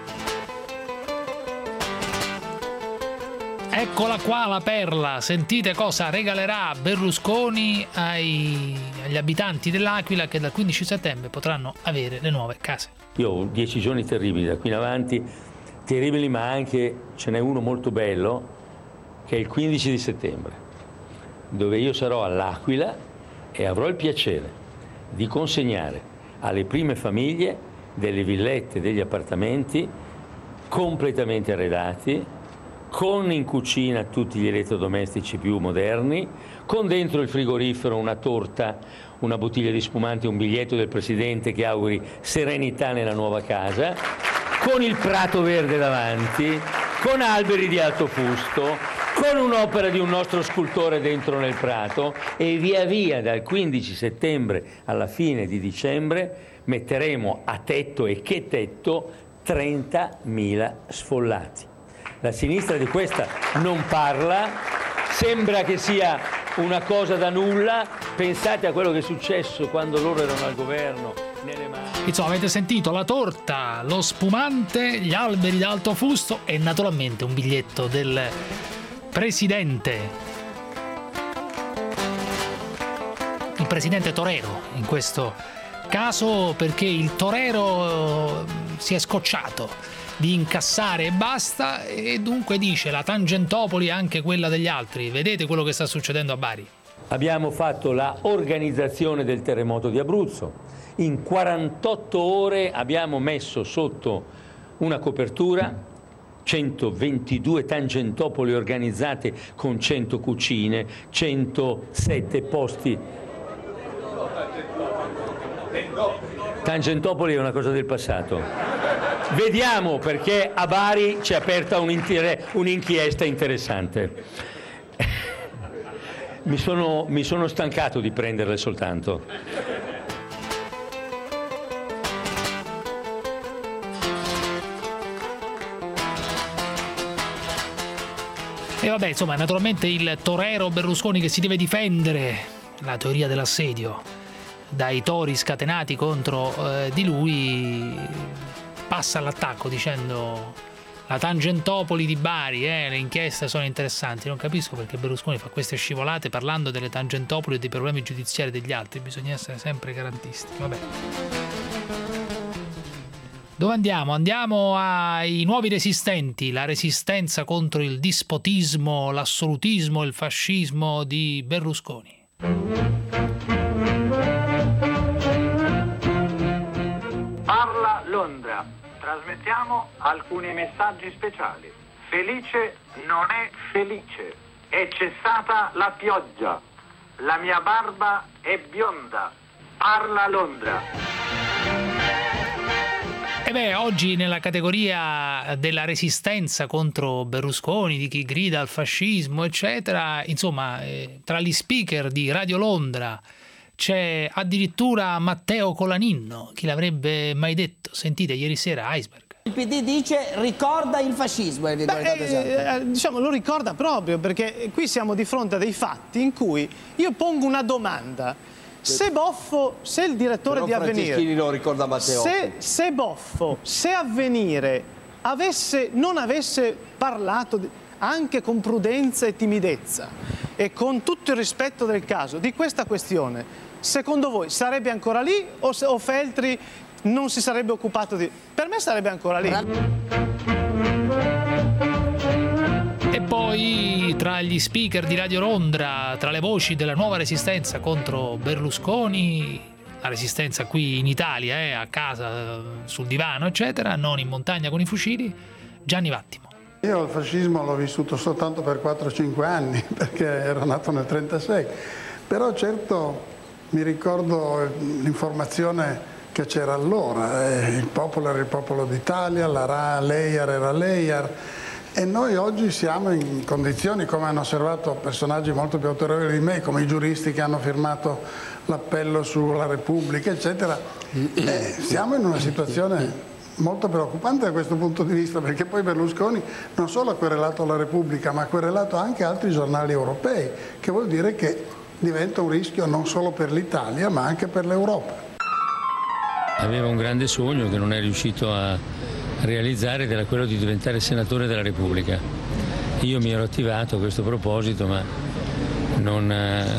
Eccola qua la perla, sentite cosa regalerà Berlusconi ai, agli abitanti dell'Aquila che dal quindici settembre potranno avere le nuove case. Io ho dieci giorni terribili da qui in avanti, terribili, ma anche ce n'è uno molto bello che è il quindici di settembre, dove io sarò all'Aquila e avrò il piacere di consegnare alle prime famiglie delle villette, degli appartamenti completamente arredati, con in cucina tutti gli elettrodomestici più moderni, con dentro il frigorifero una torta, una bottiglia di spumante, un biglietto del Presidente che auguri serenità nella nuova casa, con il prato verde davanti, con alberi di alto fusto, con un'opera di un nostro scultore dentro nel prato, e via via dal quindici settembre alla fine di dicembre metteremo a tetto, e che tetto, trentamila sfollati. La sinistra di questa non parla, sembra che sia una cosa da nulla. Pensate a quello che è successo quando loro erano al governo. Nelle mani. Insomma, avete sentito la torta, lo spumante, gli alberi d'alto fusto e naturalmente un biglietto del Presidente. Il Presidente Torero in questo caso, perché il torero si è scocciato di incassare e basta, e dunque dice la Tangentopoli è anche quella degli altri. Vedete quello che sta succedendo a Bari. Abbiamo fatto la organizzazione del terremoto di Abruzzo. In quarantotto ore abbiamo messo sotto una copertura centoventidue Tangentopoli organizzate con cento cucine, centosette posti. Tangentopoli è una cosa del passato. Vediamo perché a Bari ci è aperta un'inchiesta interessante. Mi sono, mi sono stancato di prenderle soltanto. E vabbè, insomma, naturalmente il torero Berlusconi che si deve difendere, la teoria dell'assedio, dai tori scatenati contro eh, di lui, passa all'attacco dicendo la Tangentopoli di Bari, eh, le inchieste sono interessanti. Non capisco perché Berlusconi fa queste scivolate parlando delle Tangentopoli e dei problemi giudiziari degli altri. Bisogna essere sempre garantisti. Vabbè. Dove andiamo? Andiamo ai nuovi resistenti, la resistenza contro il dispotismo, l'assolutismo, il fascismo di Berlusconi. Parla Londra. Trasmettiamo alcuni messaggi speciali. Felice non è felice. È cessata la pioggia. La mia barba è bionda. Parla Londra. E beh, oggi nella categoria della resistenza contro Berlusconi, di chi grida al fascismo, eccetera, insomma, eh, tra gli speaker di Radio Londra c'è addirittura Matteo Colaninno, chi l'avrebbe mai detto? Sentite ieri sera Iceberg. Il P D dice ricorda il fascismo. Beh, eh, diciamo, lo ricorda proprio, perché qui siamo di fronte a dei fatti in cui io pongo una domanda. Se Boffo, se il direttore Però di Avvenire, lo ricorda Matteo. Se, se Boffo, se Avvenire avesse, non avesse parlato di, anche con prudenza e timidezza e con tutto il rispetto del caso, di questa questione, secondo voi sarebbe ancora lì o, se, o Feltri non si sarebbe occupato di... Per me sarebbe ancora lì. E poi tra gli speaker di Radio Londra, tra le voci della nuova resistenza contro Berlusconi, la resistenza qui in Italia, eh, a casa, sul divano, eccetera, non in montagna con i fucili, Gianni Vattimo. Io il fascismo l'ho vissuto soltanto per quattro cinque anni, perché ero nato nel trentasei, però certo mi ricordo l'informazione che c'era allora, eh, il popolo era il popolo d'Italia, la R A, l'Eiar era l'Eiar, e noi oggi siamo in condizioni, come hanno osservato personaggi molto più autorevoli di me, come i giuristi che hanno firmato l'appello sulla Repubblica, eccetera, eh, siamo in una situazione molto preoccupante da questo punto di vista, perché poi Berlusconi non solo ha querelato la Repubblica, ma ha querelato anche altri giornali europei, che vuol dire che diventa un rischio non solo per l'Italia, ma anche per l'Europa. Aveva un grande sogno che non è riuscito a realizzare, ed era quello di diventare senatore della Repubblica. Io mi ero attivato a questo proposito, ma non,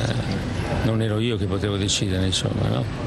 non ero io che potevo decidere, insomma, no?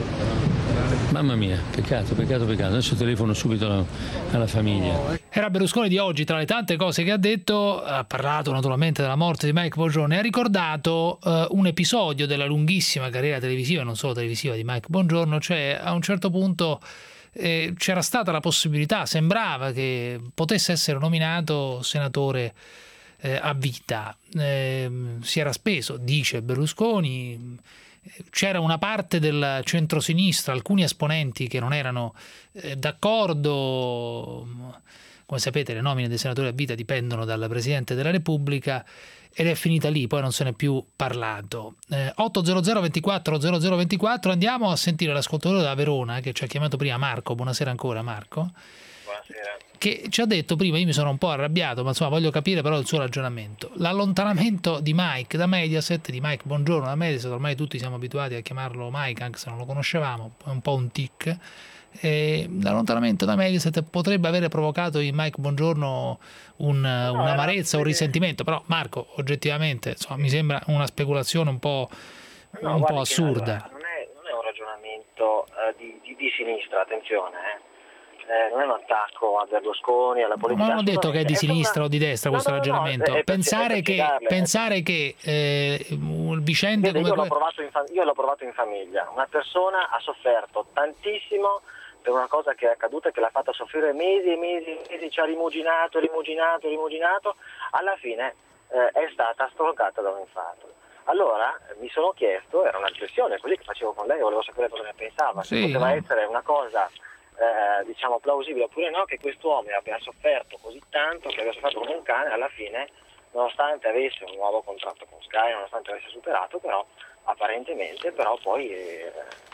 Mamma mia, peccato, peccato, peccato. Adesso telefono subito alla, alla famiglia. Era Berlusconi di oggi, tra le tante cose che ha detto, ha parlato naturalmente della morte di Mike Bongiorno e ha ricordato uh, un episodio della lunghissima carriera televisiva, non solo televisiva, di Mike Bongiorno, cioè a un certo punto eh, c'era stata la possibilità, sembrava che potesse essere nominato senatore eh, a vita. Eh, si era speso, dice Berlusconi. C'era una parte del centrosinistra, alcuni esponenti che non erano eh, d'accordo. Come sapete, le nomine dei senatori a vita dipendono dal Presidente della Repubblica, ed è finita lì, poi non se n'è più parlato. Eh, otto zero zero ventiquattro zero zero ventiquattro, andiamo a sentire l'ascoltatore da Verona che ci ha chiamato prima, Marco. Buonasera ancora, Marco. Buonasera. Che ci ha detto prima, io mi sono un po' arrabbiato, ma insomma voglio capire però il suo ragionamento. L'allontanamento di Mike da Mediaset, di Mike Bongiorno da Mediaset, ormai tutti siamo abituati a chiamarlo Mike, anche se non lo conoscevamo, è un po' un tic. E l'allontanamento da Mediaset potrebbe avere provocato in Mike Bongiorno un, no, un'amarezza, un risentimento, però Marco, oggettivamente, insomma, mi sembra una speculazione un po', no, un po' assurda. Non è, non è un ragionamento uh, di, di, di sinistra, attenzione, eh. Eh, non è un attacco a Berlusconi, alla politica. Non ho detto che è di sinistra una... o di destra questo no, no, ragionamento. No, no, pensare, che, pensare che eh, vicende Vede, come io, l'ho provato in fam- io l'ho provato in famiglia. Una persona ha sofferto tantissimo per una cosa che è accaduta e che l'ha fatta soffrire mesi e mesi e mesi, ci ha rimuginato, rimuginato, rimuginato. Alla fine eh, è stata stroncata da un infarto. Allora mi sono chiesto, era una riflessione così che facevo con lei, volevo sapere cosa ne pensava, sì, se poteva no. essere una cosa Eh, diciamo plausibile oppure no, che quest'uomo abbia sofferto così tanto, che abbia sofferto come un cane, alla fine, nonostante avesse un nuovo contratto con Sky, nonostante avesse superato, però apparentemente, però poi eh...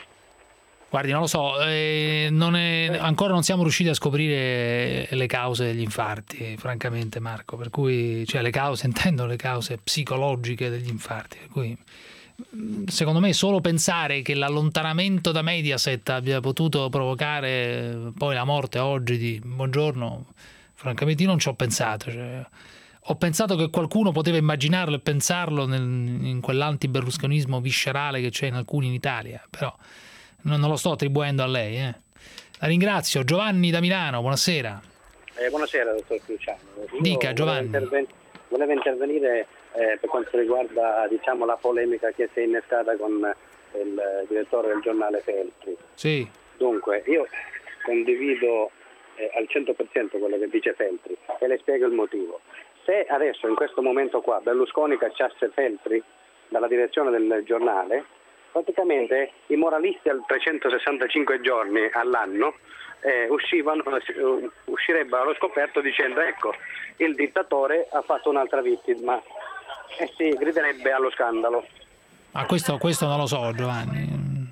guardi, non lo so, eh, non è, ancora non siamo riusciti a scoprire le cause degli infarti, francamente, Marco, per cui, cioè le cause, intendo le cause psicologiche degli infarti, per cui secondo me solo pensare che l'allontanamento da Mediaset abbia potuto provocare poi la morte oggi di Bongiorno, francamente io non ci ho pensato, cioè, ho pensato che qualcuno poteva immaginarlo e pensarlo nel, in quell'anti-berlusconismo viscerale che c'è in alcuni in Italia, però non, non lo sto attribuendo a lei. Eh. La ringrazio. Giovanni da Milano, buonasera. Eh, buonasera dottor Cruciano. Dica Giovanni. Volevo, interven- volevo intervenire Eh, per quanto riguarda diciamo, la polemica che si è innescata con il direttore del giornale Feltri. Sì. Dunque, io condivido eh, al cento per cento quello che dice Feltri e le spiego il motivo. Se adesso, in questo momento qua, Berlusconi cacciasse Feltri dalla direzione del giornale, praticamente i moralisti al trecentosessantacinque giorni all'anno eh, uscivano, uh, uscirebbero allo scoperto dicendo ecco, il dittatore ha fatto un'altra vittima. E eh si griderebbe allo scandalo. Ma questo, questo non lo so, Giovanni.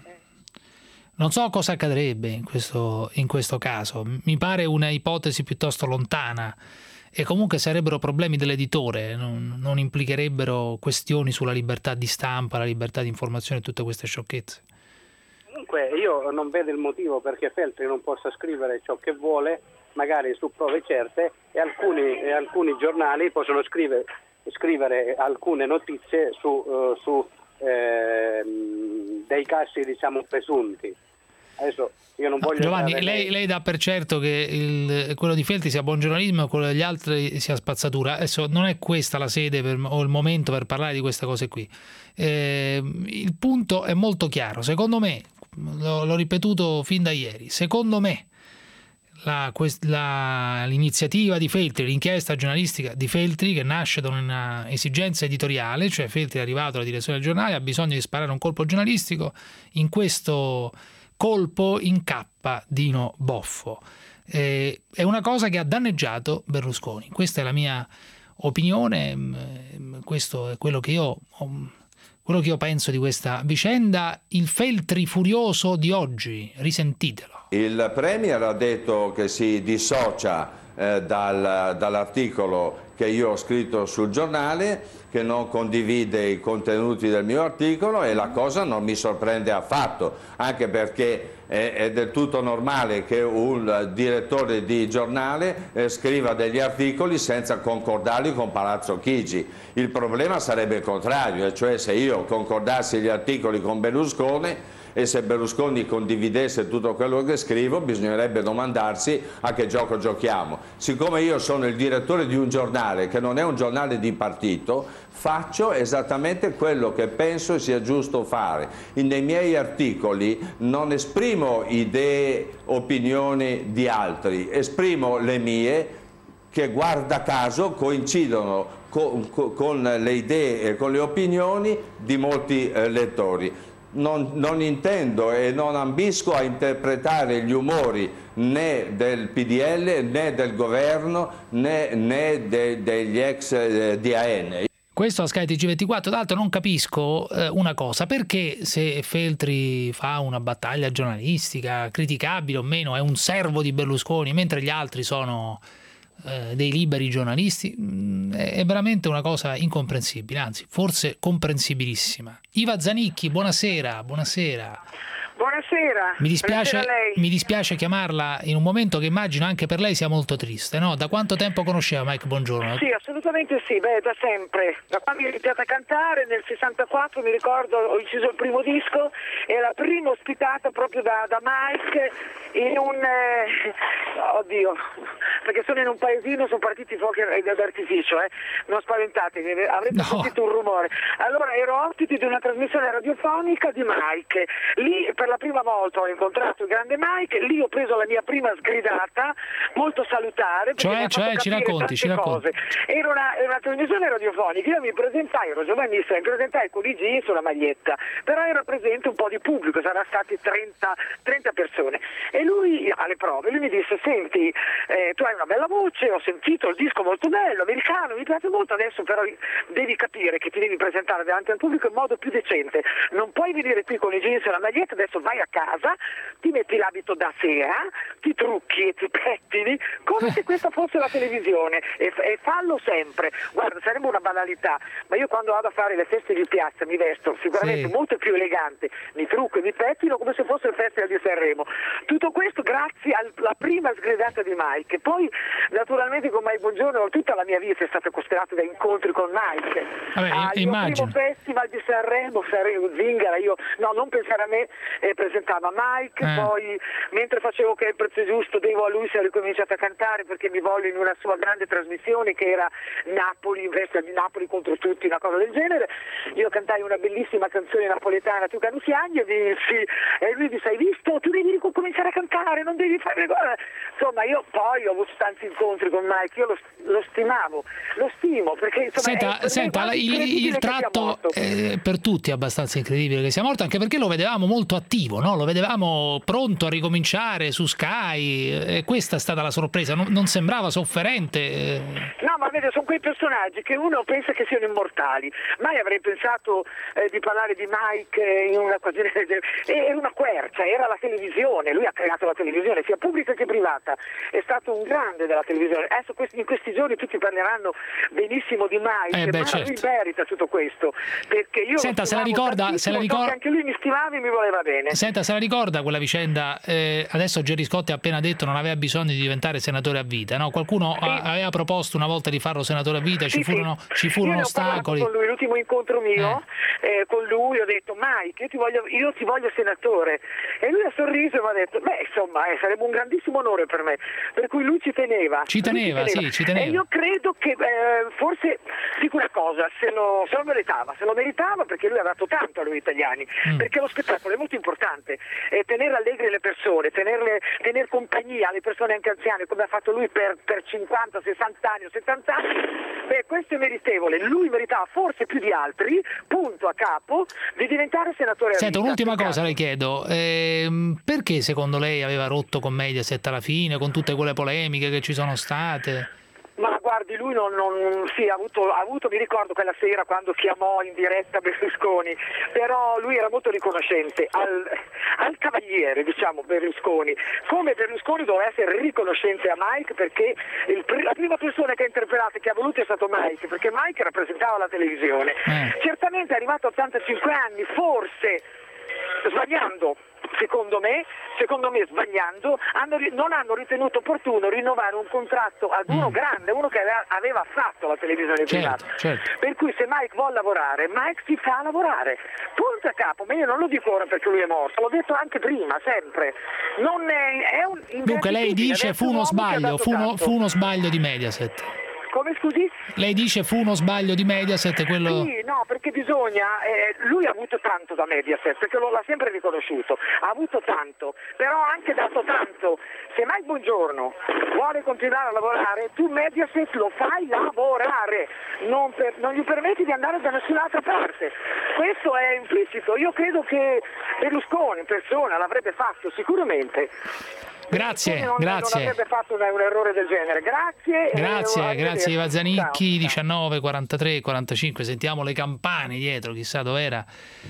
Non so cosa accadrebbe in questo, in questo caso. Mi pare una ipotesi piuttosto lontana e comunque sarebbero problemi dell'editore, non, non implicherebbero questioni sulla libertà di stampa, la libertà di informazione e tutte queste sciocchezze. Comunque io non vedo il motivo perché Feltri non possa scrivere ciò che vuole, magari su prove certe, e alcuni, e alcuni giornali possono scrivere scrivere alcune notizie su, uh, su eh, dei casi, diciamo, presunti. Adesso io non voglio... Giovanni, dare... lei, lei dà per certo che il, quello di Feltri sia buon giornalismo e quello degli altri sia spazzatura. Adesso non è questa la sede per, o il momento per parlare di queste cose qui. Eh, il punto è molto chiaro. Secondo me, l'ho, l'ho ripetuto fin da ieri, secondo me la, la, l'iniziativa di Feltri, l'inchiesta giornalistica di Feltri, che nasce da una esigenza editoriale, cioè Feltri è arrivato alla direzione del giornale, ha bisogno di sparare un colpo giornalistico, in questo colpo incappa Dino Boffo. Eh, è una cosa che ha danneggiato Berlusconi. Questa è la mia opinione, questo è quello che io, quello che io penso di questa vicenda. Il Feltri furioso di oggi, risentitelo. Il Premier ha detto che si dissocia eh, dal, dall'articolo che io ho scritto sul giornale, che non condivide i contenuti del mio articolo, e la cosa non mi sorprende affatto, anche perché è, è del tutto normale che un direttore di giornale eh, scriva degli articoli senza concordarli con Palazzo Chigi. Il problema sarebbe il contrario, cioè se io concordassi gli articoli con Berlusconi e se Berlusconi condividesse tutto quello che scrivo, bisognerebbe domandarsi a che gioco giochiamo. Siccome io sono il direttore di un giornale che non è un giornale di partito, faccio esattamente quello che penso sia giusto fare. Nei miei articoli non esprimo idee, opinioni di altri, esprimo le mie, che guarda caso coincidono con, con le idee e con le opinioni di molti eh, lettori. Non, non intendo e non ambisco a interpretare gli umori né del P D L né del governo né, né de, degli ex eh, D A N. Questo a Sky T G ventiquattro. D'altro non capisco eh, una cosa: perché se Feltri fa una battaglia giornalistica, criticabile o meno, è un servo di Berlusconi, mentre gli altri sono eh, dei liberi giornalisti? Mm, è veramente una cosa incomprensibile, anzi forse comprensibilissima. Iva Zanicchi, buonasera, buonasera. Buonasera. Mi dispiace, Buonasera a lei. mi dispiace chiamarla in un momento che immagino anche per lei sia molto triste, no? Da quanto tempo conosceva Mike Bongiorno? Sì, assolutamente sì, beh, da sempre. Da quando ho iniziato a cantare, nel sessantaquattro, mi ricordo, ho inciso il primo disco, e la prima ospitata proprio da, da Mike in un... Eh, oddio, perché sono in un paesino, sono partiti fuochi d'artificio, eh. Non spaventatevi, avrete No. sentito un rumore. Allora, ero ospite di una trasmissione radiofonica di Mike. Lì per la prima volta ho incontrato il grande Mike, lì ho preso la mia prima sgridata, molto salutare, perché Cioè, mi ha cioè, fatto ci capire racconti, ci tante racconti. cose. Era una, era una trasmissione radiofonica, io mi presentai, ero giovanissima, mi presentai con i jeans sulla maglietta, però era presente un po' di pubblico, saranno stati trenta, trenta persone, e lui alle prove, lui mi disse: senti, eh, tu hai una bella voce, ho sentito il disco molto bello, americano, mi piace molto, adesso però devi capire che ti devi presentare davanti al pubblico in modo più decente, non puoi venire qui con i jeans e la maglietta, adesso vai a casa, ti metti l'abito da sera, ti trucchi e ti pettini come se questa fosse la televisione, e, e fallo sempre. Guarda, sarebbe una banalità, ma io quando vado a fare le feste di piazza mi vesto sicuramente Sì. molto più elegante, mi trucco e mi pettino come se fosse il Festival di Sanremo. Tutto questo grazie alla prima sgridata di Mike. Poi naturalmente con Mike Bongiorno tutta la mia vita è stata costellata da incontri con Mike. Vabbè, ah, il mio immagino. primo Festival di Sanremo, Sanremo Zingara, io no, non pensare a me, eh, presentava Mike, Eh. poi mentre facevo Che è il prezzo giusto devo a lui, si è ricominciato a cantare perché mi volle in una sua grande trasmissione che era Napoli, in veste di Napoli contro tutti, una cosa del genere. Io cantai una bellissima canzone napoletana, Tu Canusiagni, e dissi, e lui disse: hai visto, tu devi cominciare a cantare, non devi fare le cose. Insomma, io poi ho avuto tanti incontri con Mike, io lo, lo stimavo, lo stimo, perché insomma, Senta, è per me senta quasi il, incredibile il che sia tratto morto. è per tutti è abbastanza incredibile che sia morto, anche perché lo vedevamo molto attivo, no? Lo vedevamo pronto a ricominciare su Sky, e questa è stata la sorpresa, non, non sembrava sofferente. eh. No, ma vede, sono quei personaggi che uno pensa che siano immortali. Mai avrei pensato eh, di parlare di Mike eh, in un'occasione del genere. Era una quercia, era la televisione, lui ha creato la televisione, sia pubblica che privata. È stato un grande della televisione. Adesso questi, in questi giorni tutti parleranno benissimo di Mike, Eh beh, ma certo. lui merita tutto questo. Perché io Senta, lo se la stimavo ricorda- se la tantissimo, so ricor- che anche lui mi stimava e mi voleva bene. bene. Senta, se la ricorda quella vicenda? Eh, adesso Gerry Scotti ha appena detto non aveva bisogno di diventare senatore a vita, no? Qualcuno sì. a, aveva proposto una volta di farlo senatore a vita, sì, ci furono, sì. ci furono io ostacoli. Con lui, l'ultimo incontro mio eh. Eh, con lui ho detto Mike, io ti voglio, io ti voglio senatore, e lui ha sorriso e mi ha detto beh insomma eh, sarebbe un grandissimo onore per me, per cui lui ci teneva. Ci teneva, ci teneva. sì, ci teneva. E io credo che eh, forse dico una cosa, se lo, se lo meritava, se lo meritava perché lui ha dato tanto a noi italiani, mm. perché lo spettacolo è molto importante, eh, tenere allegri le persone, tenerle, tener compagnia alle persone anche anziane, come ha fatto lui per, per cinquanta, sessanta anni o settanta anni, beh questo è meritevole, lui meritava forse più di altri, punto a capo, di diventare senatore a Senta, vita. un'ultima cosa le chiedo, ehm, perché secondo lei aveva rotto con Mediaset alla fine, con tutte quelle polemiche che ci sono state? Ma guardi, lui non, non sì, ha avuto, ha avuto, mi ricordo quella sera quando chiamò in diretta Berlusconi, però lui era molto riconoscente al, al cavaliere, diciamo, Berlusconi, come Berlusconi doveva essere riconoscente a Mike, perché il, la prima persona che ha interpellato e che ha voluto è stato Mike, perché Mike rappresentava la televisione. Eh. Certamente è arrivato a ottantacinque anni, forse sbagliando, secondo me, secondo me sbagliando, hanno, non hanno ritenuto opportuno rinnovare un contratto ad uno mm. grande, uno che aveva, aveva fatto la televisione certo, privata. Certo. Per cui se Mike vuole lavorare, Mike si fa lavorare. Punto a capo, ma io non lo dico ora perché lui è morto, l'ho detto anche prima, sempre. Non è, è un Dunque lei dice fu uno sbaglio, fu uno, fu uno sbaglio di Mediaset. Come scusi? Lei dice fu uno sbaglio di Mediaset quello... Sì, no, perché bisogna, eh, lui ha avuto tanto da Mediaset, perché lo, l'ha sempre riconosciuto, ha avuto tanto, però ha anche dato tanto. Se Mike Bongiorno vuole continuare a lavorare, tu Mediaset lo fai lavorare, non, per, non gli permetti di andare da nessun'altra parte. Questo è implicito, io credo che Berlusconi in persona l'avrebbe fatto sicuramente. Grazie, non, grazie. Non avrebbe fatto un, un errore del genere. Grazie. Grazie, e, grazie Iva Zanicchi, ciao, diciannove quarantatré quarantacinque, sentiamo le campane dietro, chissà dov'era.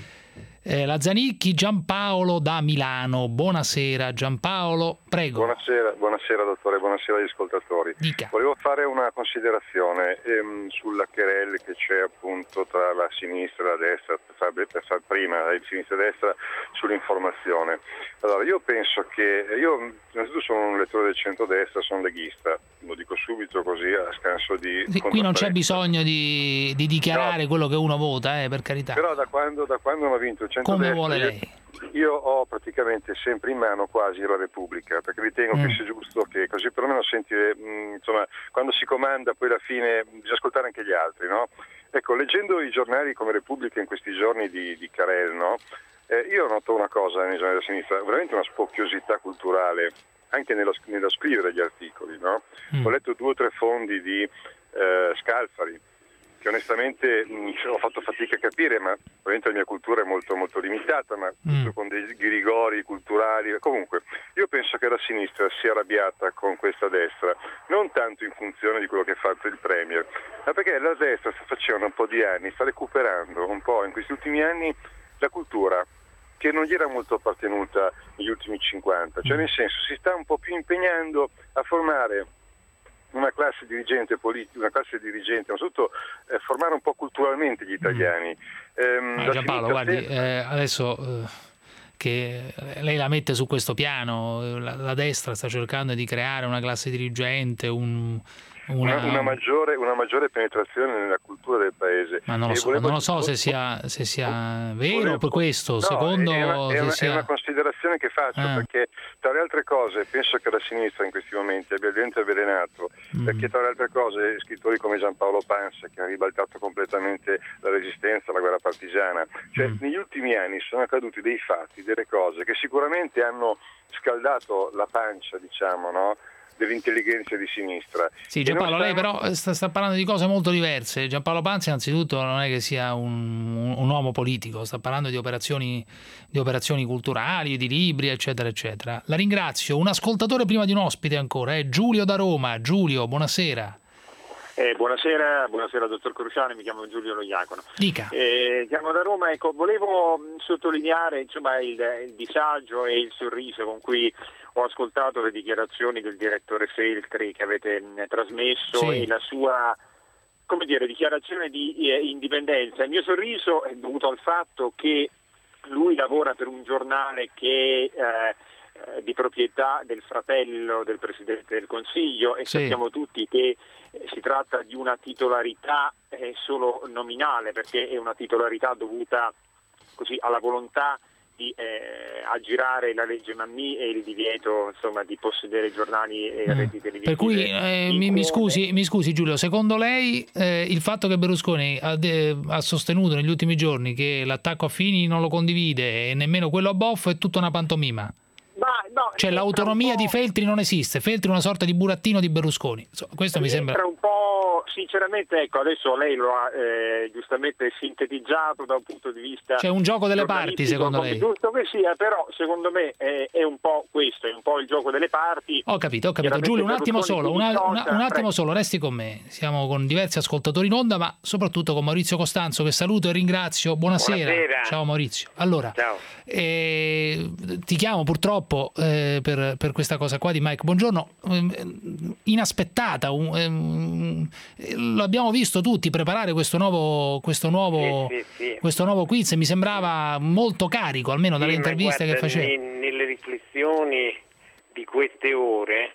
Eh, la Zanicchi, Giampaolo da Milano. Buonasera Giampaolo, prego. Buonasera, buonasera dottore, buonasera agli ascoltatori. Dica. Volevo fare una considerazione ehm, sulla querela che c'è appunto tra la sinistra e la destra, per far, per far prima la sinistra e la destra sull'informazione. Allora io penso che, io innanzitutto sono un lettore del centrodestra, sono leghista, lo dico subito così a scanso di... Sì, qui non c'è bisogno di, di dichiarare no. quello che uno vota, eh, per carità. Però da quando, da quando hanno vinto il centrodestra... Come vuole lei? Io ho praticamente sempre in mano quasi la Repubblica, perché ritengo mm. che sia giusto che così perlomeno sentire, mh, insomma, quando si comanda poi alla fine bisogna ascoltare anche gli altri, no? Ecco, leggendo i giornali come Repubblica in questi giorni di, di Carel, no? Eh, io noto una cosa nei giornali della sinistra, veramente una spocchiosità culturale, anche nello, nello scrivere gli articoli, no? Mm. Ho letto due o tre fondi di eh, Scalfari, che onestamente mh, ho fatto fatica a capire, ma ovviamente la mia cultura è molto molto limitata, ma mm. con dei rigori culturali. Comunque, io penso che la sinistra sia arrabbiata con questa destra, non tanto in funzione di quello che ha fatto il Premier, ma perché la destra sta facendo un po' di anni, sta recuperando un po' in questi ultimi anni la cultura che non gli era molto appartenuta negli ultimi cinquanta, cioè nel senso si sta un po' più impegnando a formare una classe dirigente politica, una classe dirigente, ma soprattutto eh, formare un po' culturalmente gli italiani. Ehm, ah, Giampaolo, guardi, eh, adesso eh, che lei la mette su questo piano, la, la destra sta cercando di creare una classe dirigente, un... Una... Una, una, maggiore, una maggiore penetrazione nella cultura del paese. Ma non lo so, non lo so se sia, se sia vero per questo, no, secondo... È una, è, una, sia... è una considerazione che faccio, ah. perché tra le altre cose penso che la sinistra in questi momenti abbia il vento avvelenato, mm. perché tra le altre cose scrittori come Giampaolo Pansa, che ha ribaltato completamente la resistenza alla guerra partigiana, cioè mm. negli ultimi anni sono accaduti dei fatti, delle cose che sicuramente hanno scaldato la pancia, diciamo, no? dell'intelligenza di sinistra. Sì, Giampaolo, lei però sta, sta parlando di cose molto diverse. Giampaolo Pansa innanzitutto non è che sia un, un uomo politico, sta parlando di operazioni, di operazioni culturali, di libri, eccetera, eccetera. La ringrazio. Un ascoltatore prima di un ospite ancora, è Giulio da Roma. Giulio, buonasera. Eh, buonasera, buonasera dottor Cruciani, mi chiamo Giulio Loiacono. Dica. Eh, chiamo da Roma, ecco, volevo sottolineare insomma il, il disagio e il sorriso con cui ho ascoltato le dichiarazioni del direttore Feltri che avete mh, trasmesso sì. e la sua, come dire, dichiarazione di eh, indipendenza. Il mio sorriso è dovuto al fatto che lui lavora per un giornale che eh, di proprietà del fratello del Presidente del Consiglio e Sì. sappiamo tutti che si tratta di una titolarità eh, solo nominale, perché è una titolarità dovuta così alla volontà di eh, aggirare la legge Mammì e il divieto, insomma, di possedere giornali e reti televisive. Per cui eh, mi, mi, scusi, mi scusi Giulio, secondo lei eh, il fatto che Berlusconi ha, de, ha sostenuto negli ultimi giorni che l'attacco a Fini non lo condivide e nemmeno quello a Boffo è tutta una pantomima? Ma no, cioè l'autonomia di Feltri non esiste, Feltri è una sorta di burattino di Berlusconi. Insomma, questo mi sembra un po', sinceramente, ecco, adesso lei lo ha eh, giustamente sintetizzato da un punto di vista, c'è un gioco delle parti, secondo lei? Giusto che sia, però secondo me è, è un po' questo, è un po' il gioco delle parti. Ho capito, ho capito. Giulio, un attimo solo, una, una, un attimo solo, resti con me. Siamo con diversi ascoltatori in onda, ma soprattutto con Maurizio Costanzo, che saluto e ringrazio. Buonasera. Buonasera. Ciao Maurizio. Allora, Ciao. Eh, ti chiamo purtroppo eh, per, per questa cosa qua di Mike Bongiorno, eh, inaspettata. Um, eh, l'abbiamo visto tutti preparare questo nuovo, questo nuovo, sì, sì, sì. questo nuovo quiz e mi sembrava molto carico, almeno dalle Sì, interviste guarda, che faceva. ne- nelle riflessioni di queste ore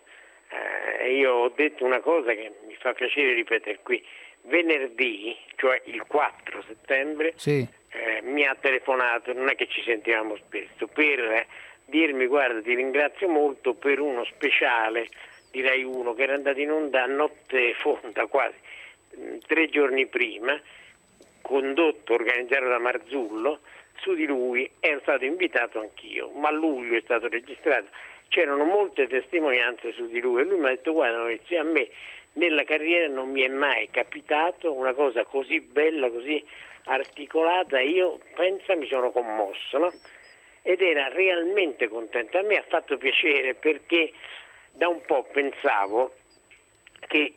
eh, io ho detto una cosa che mi fa piacere ripetere qui. Venerdì, cioè il quattro settembre, Sì. eh, mi ha telefonato, non è che ci sentivamo spesso, per eh, dirmi: guarda, ti ringrazio molto per uno speciale di Rai uno che era andato in onda a notte fonda quasi mh, tre giorni prima, condotto, organizzato da Marzullo. Su di lui ero stato invitato anch'io, ma a luglio è stato registrato, c'erano molte testimonianze su di lui e lui mi ha detto: guarda Maurizio, a me nella carriera non mi è mai capitato una cosa così bella, così articolata, io penso mi sono commosso, no? Ed era realmente contento. A me ha fatto piacere perché da un po' pensavo che,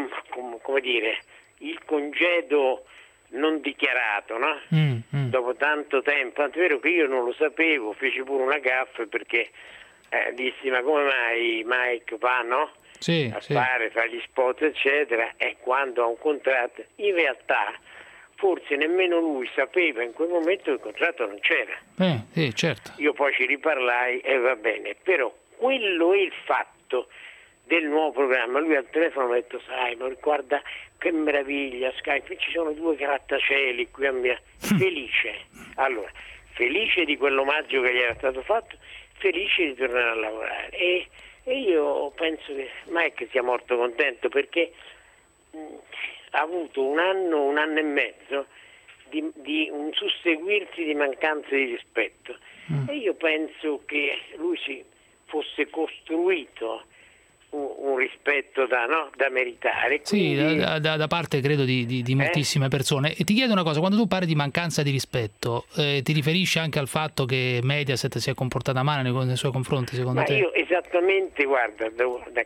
come dire, il congedo non dichiarato, no? Mm, mm. Dopo tanto tempo, tanto è vero che io non lo sapevo, feci pure una gaffa perché eh, dissi: ma come mai Mike va, no? Sì, a sì. fare, fa gli spot eccetera, e quando ha un contratto, in realtà forse nemmeno lui sapeva in quel momento che il contratto non c'era. Eh, sì, certo. Io poi ci riparlai e va bene, però quello è il fatto del nuovo programma. Lui al telefono mi ha detto: sai, ma guarda che meraviglia Sky, qui ci sono due grattacieli qui a me. Felice, allora, felice di quell'omaggio che gli era stato fatto, felice di tornare a lavorare. E, e io penso che Mike sia molto contento perché mh, ha avuto un anno, un anno e mezzo di, di un susseguirsi di mancanze di rispetto. Mm. E io penso che lui si fosse costruito un, un rispetto da, no, da meritare. Sì, quindi... da, da, da parte credo di, di, di moltissime eh? persone. E ti chiedo una cosa: quando tu parli di mancanza di rispetto, eh, ti riferisci anche al fatto che Mediaset si è comportata male nei, nei suoi confronti, secondo Ma te? Io esattamente, guarda, da, da,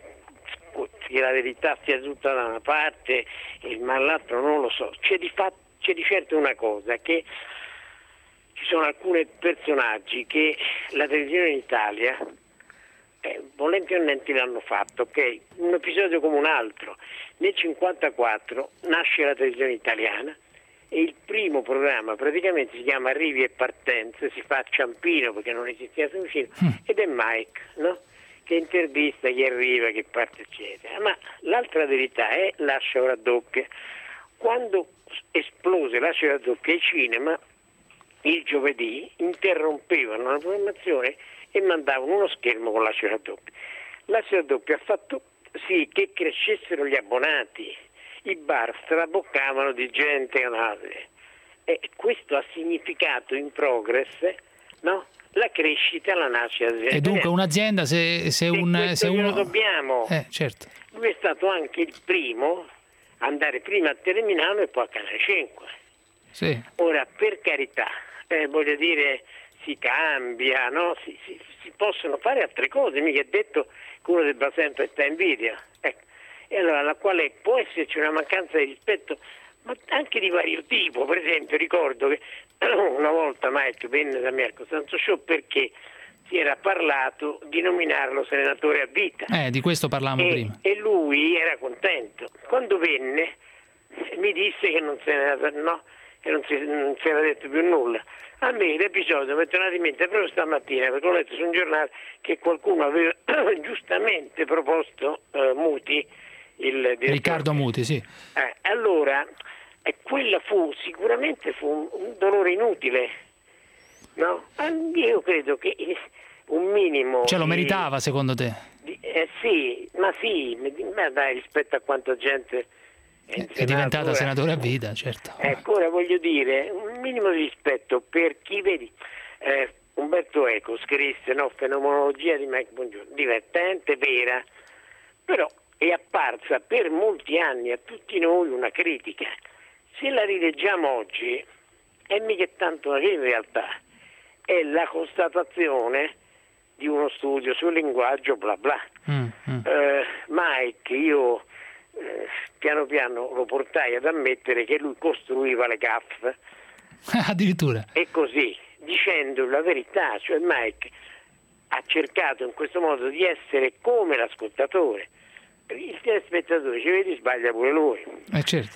che la verità sia tutta da una parte e il dall'altra non lo so. C'è di, fatto, c'è di certo una cosa, che ci sono alcuni personaggi che la televisione in Italia Eh, volenti o nolenti l'hanno fatto, ok? Un episodio come un altro. Nel cinquantaquattro nasce la televisione italiana e il primo programma praticamente si chiama Arrivi e Partenze, si fa a Ciampino perché non esisteva vicino, ed è Mike, no? Che intervista chi arriva, che parte eccetera. Ma l'altra verità è Lascia ora doppia. Quando esplose Lascia ora doppia, i cinema il giovedì interrompevano la programmazione e mandavano uno schermo con Lascia raddoppia. Lascia raddoppia ha fatto sì che crescessero gli abbonati, i bar straboccavano di gente, e questo ha significato in progress, no? La crescita, la nascita. E dunque un'azienda, se, se, un, se uno... lo dobbiamo. Eh, certo. Lui è stato anche il primo a andare prima a Telemilano e poi a Canale cinque. Sì. Ora, per carità, eh, voglio dire, si cambia, no? Si, si, si possono fare altre cose, mica è detto che uno debba sempre stare in video. Ecco. E allora, la quale può esserci una mancanza di rispetto, ma anche di vario tipo. Per esempio, ricordo che una volta Mike venne da me al Costanzo Show perché si era parlato di nominarlo senatore a vita. Eh, di questo parlavamo e, prima. E lui era contento. Quando venne mi disse che non se ne, no, e non si, non si era detto più nulla. A me l'episodio mi è tornato in mente proprio stamattina, perché ho letto su un giornale che qualcuno aveva giustamente proposto uh, Muti, il direttore. Riccardo Muti, sì. Eh, allora, eh, quella fu, sicuramente fu un, un dolore inutile, no? Io credo che un minimo... Cioè lo di, meritava, secondo te? Di, eh, sì, ma sì, ma dai, rispetto a quanta gente... È, è diventata senatore a vita, certo. Ecco, ora voglio dire, un minimo di rispetto per chi, vedi, eh, Umberto Eco scrisse, no, Fenomenologia di Mike Bongiorno, divertente, vera, però è apparsa per molti anni a tutti noi una critica. Se la rileggiamo oggi, è mica tanto una critica in realtà, è la constatazione di uno studio sul linguaggio bla bla. Mm, mm. Eh, Mike, io... Eh, piano piano lo portai ad ammettere che lui costruiva le gaffe. Addirittura. E così, dicendo la verità, cioè Mike ha cercato in questo modo di essere come l'ascoltatore. Il telespettatore ci vedi, sbaglia pure lui. Eh certo.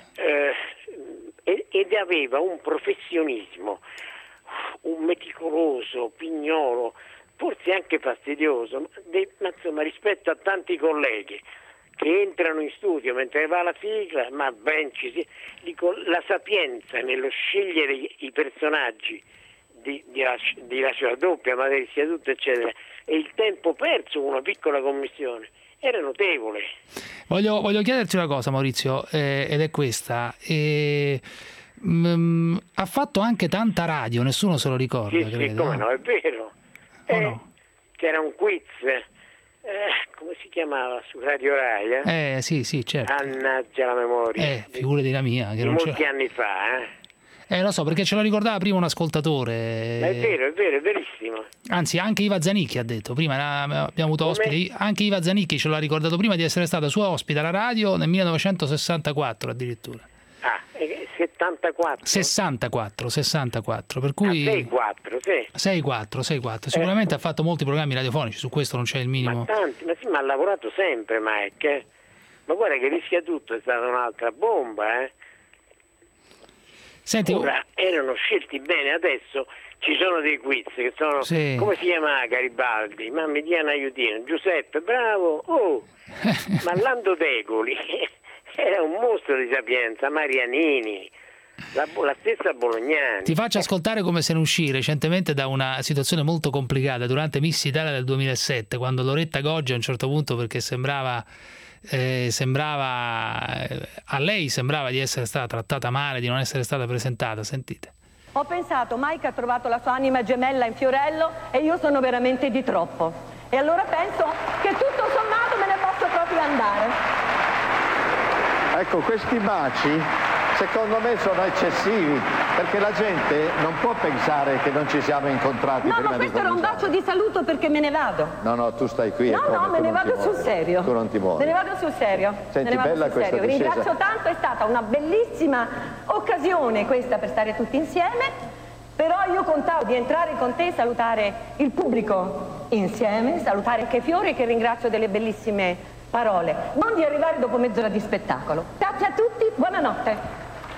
Eh, ed aveva un professionismo, un meticoloso, pignolo, forse anche fastidioso, ma, de, ma insomma rispetto a tanti colleghi che entrano in studio mentre va la sigla, ma ben ci si... Dico, la sapienza nello scegliere i personaggi di, di, di Lascio la doppia, Madre sia tutto, eccetera, e il tempo perso con una piccola commissione era notevole. Voglio, voglio chiederti una cosa, Maurizio, eh, ed è questa. Eh, mh, ha fatto anche tanta radio, nessuno se lo ricorda. Sì, credo, sì, come no? no, è vero. Oh, eh, no? C'era un quiz... Eh, come si chiamava su Radio Rai? Eh, eh sì, sì, certo. Mannaggia la memoria. Eh, figurati la mia. Che di non molti c'era. anni fa, eh. Eh, lo so, perché ce lo ricordava prima un ascoltatore. Ma è vero, è vero, è verissimo. Anzi, anche Iva Zanicchi ha detto, prima era, abbiamo avuto ospiti, anche Iva Zanicchi ce l'ha ricordato prima di essere stata sua ospite alla radio nel millenovecentosessantaquattro addirittura. Ah, settantaquattro? sessantaquattro, sessantaquattro, per cui... Ah, sei quattro, sì. sei quattro, sei quattro. Sicuramente eh. ha fatto molti programmi radiofonici, su questo non c'è il minimo. Ma tanti, ma sì, ma ha lavorato sempre Mike, eh. Ma guarda che rischia tutto, è stata un'altra bomba, eh. Senti, ora erano scelti bene, adesso ci sono dei quiz che sono, sì. Come si chiama Garibaldi? Ma mi dia un aiutino, Giuseppe, bravo, oh, ma Lando Degoli era un mostro di sapienza, Marianini, la, la stessa Bolognani. Ti faccio ascoltare come se ne uscì recentemente da una situazione molto complicata durante Miss Italia del duemilasette, quando Loretta Goggi a un certo punto, perché sembrava eh, sembrava a lei sembrava di essere stata trattata male, di non essere stata presentata, sentite. Ho pensato, Mike ha trovato la sua anima gemella in Fiorello e io sono veramente di troppo, e allora penso che tutto sommato me ne posso proprio andare. Ecco, questi baci secondo me sono eccessivi, perché la gente non può pensare che non ci siamo incontrati no, prima ma di questo era un bacio di saluto perché me ne vado. No, no, tu stai qui. No, no, me ne vado sul serio. Tu non ti muovi. Me ne vado sul serio. Senti, me ne vado bella sul questa serio. Vi discesa. ringrazio tanto, è stata una bellissima occasione questa per stare tutti insieme, però io contavo di entrare con te, salutare il pubblico insieme, salutare anche Fiori che ringrazio delle bellissime parole, non di arrivare dopo mezz'ora di spettacolo. Grazie a tutti, buonanotte.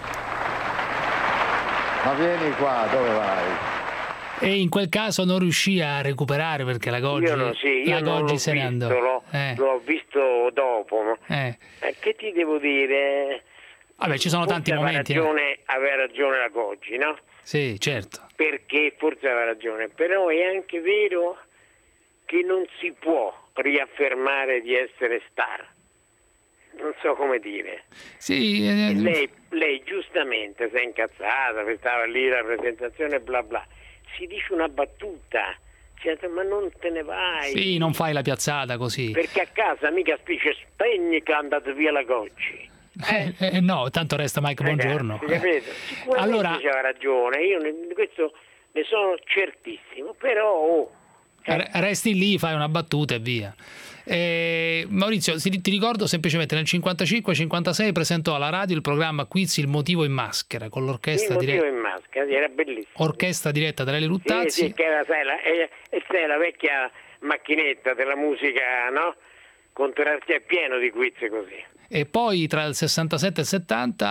Ma vieni qua, dove vai? E in quel caso non riuscì a recuperare perché la Goggi, io no, sì, io la Goggi se ne visto, andò. L'ho, eh. l'ho visto dopo. No? Eh. Eh, che ti devo dire? Vabbè, ci sono forse tanti aveva momenti. Ragione, no? Aveva ragione la Goggi, no? Sì, certo. Perché forse aveva ragione, però è anche vero che non si può riaffermare di essere star. Non so come dire. Sì, eh, lei, lei giustamente si è incazzata, stava lì la presentazione bla bla. Si dice una battuta, cioè, ma non te ne vai. Sì, non fai la piazzata così. Perché a casa mica dice spegni che è andato via la Goggi. Eh, eh, no, tanto resta Mike Bongiorno. Eh, Sicuramente allora, c'aveva ragione, io di questo ne sono certissimo, però oh, eh. resti lì, fai una battuta e via. Eh, Maurizio, ti ricordo semplicemente nel cinquantacinque cinquantasei presentò alla radio il programma Quiz Il motivo in maschera con l'orchestra il motivo diretta, in maschera, era bellissimo. Orchestra diretta da Lele Luttazzi. Sì, sì, che era sai, la, e, e sei la vecchia macchinetta della musica, no? È pieno di quiz così. E poi tra il sessantasette e il settanta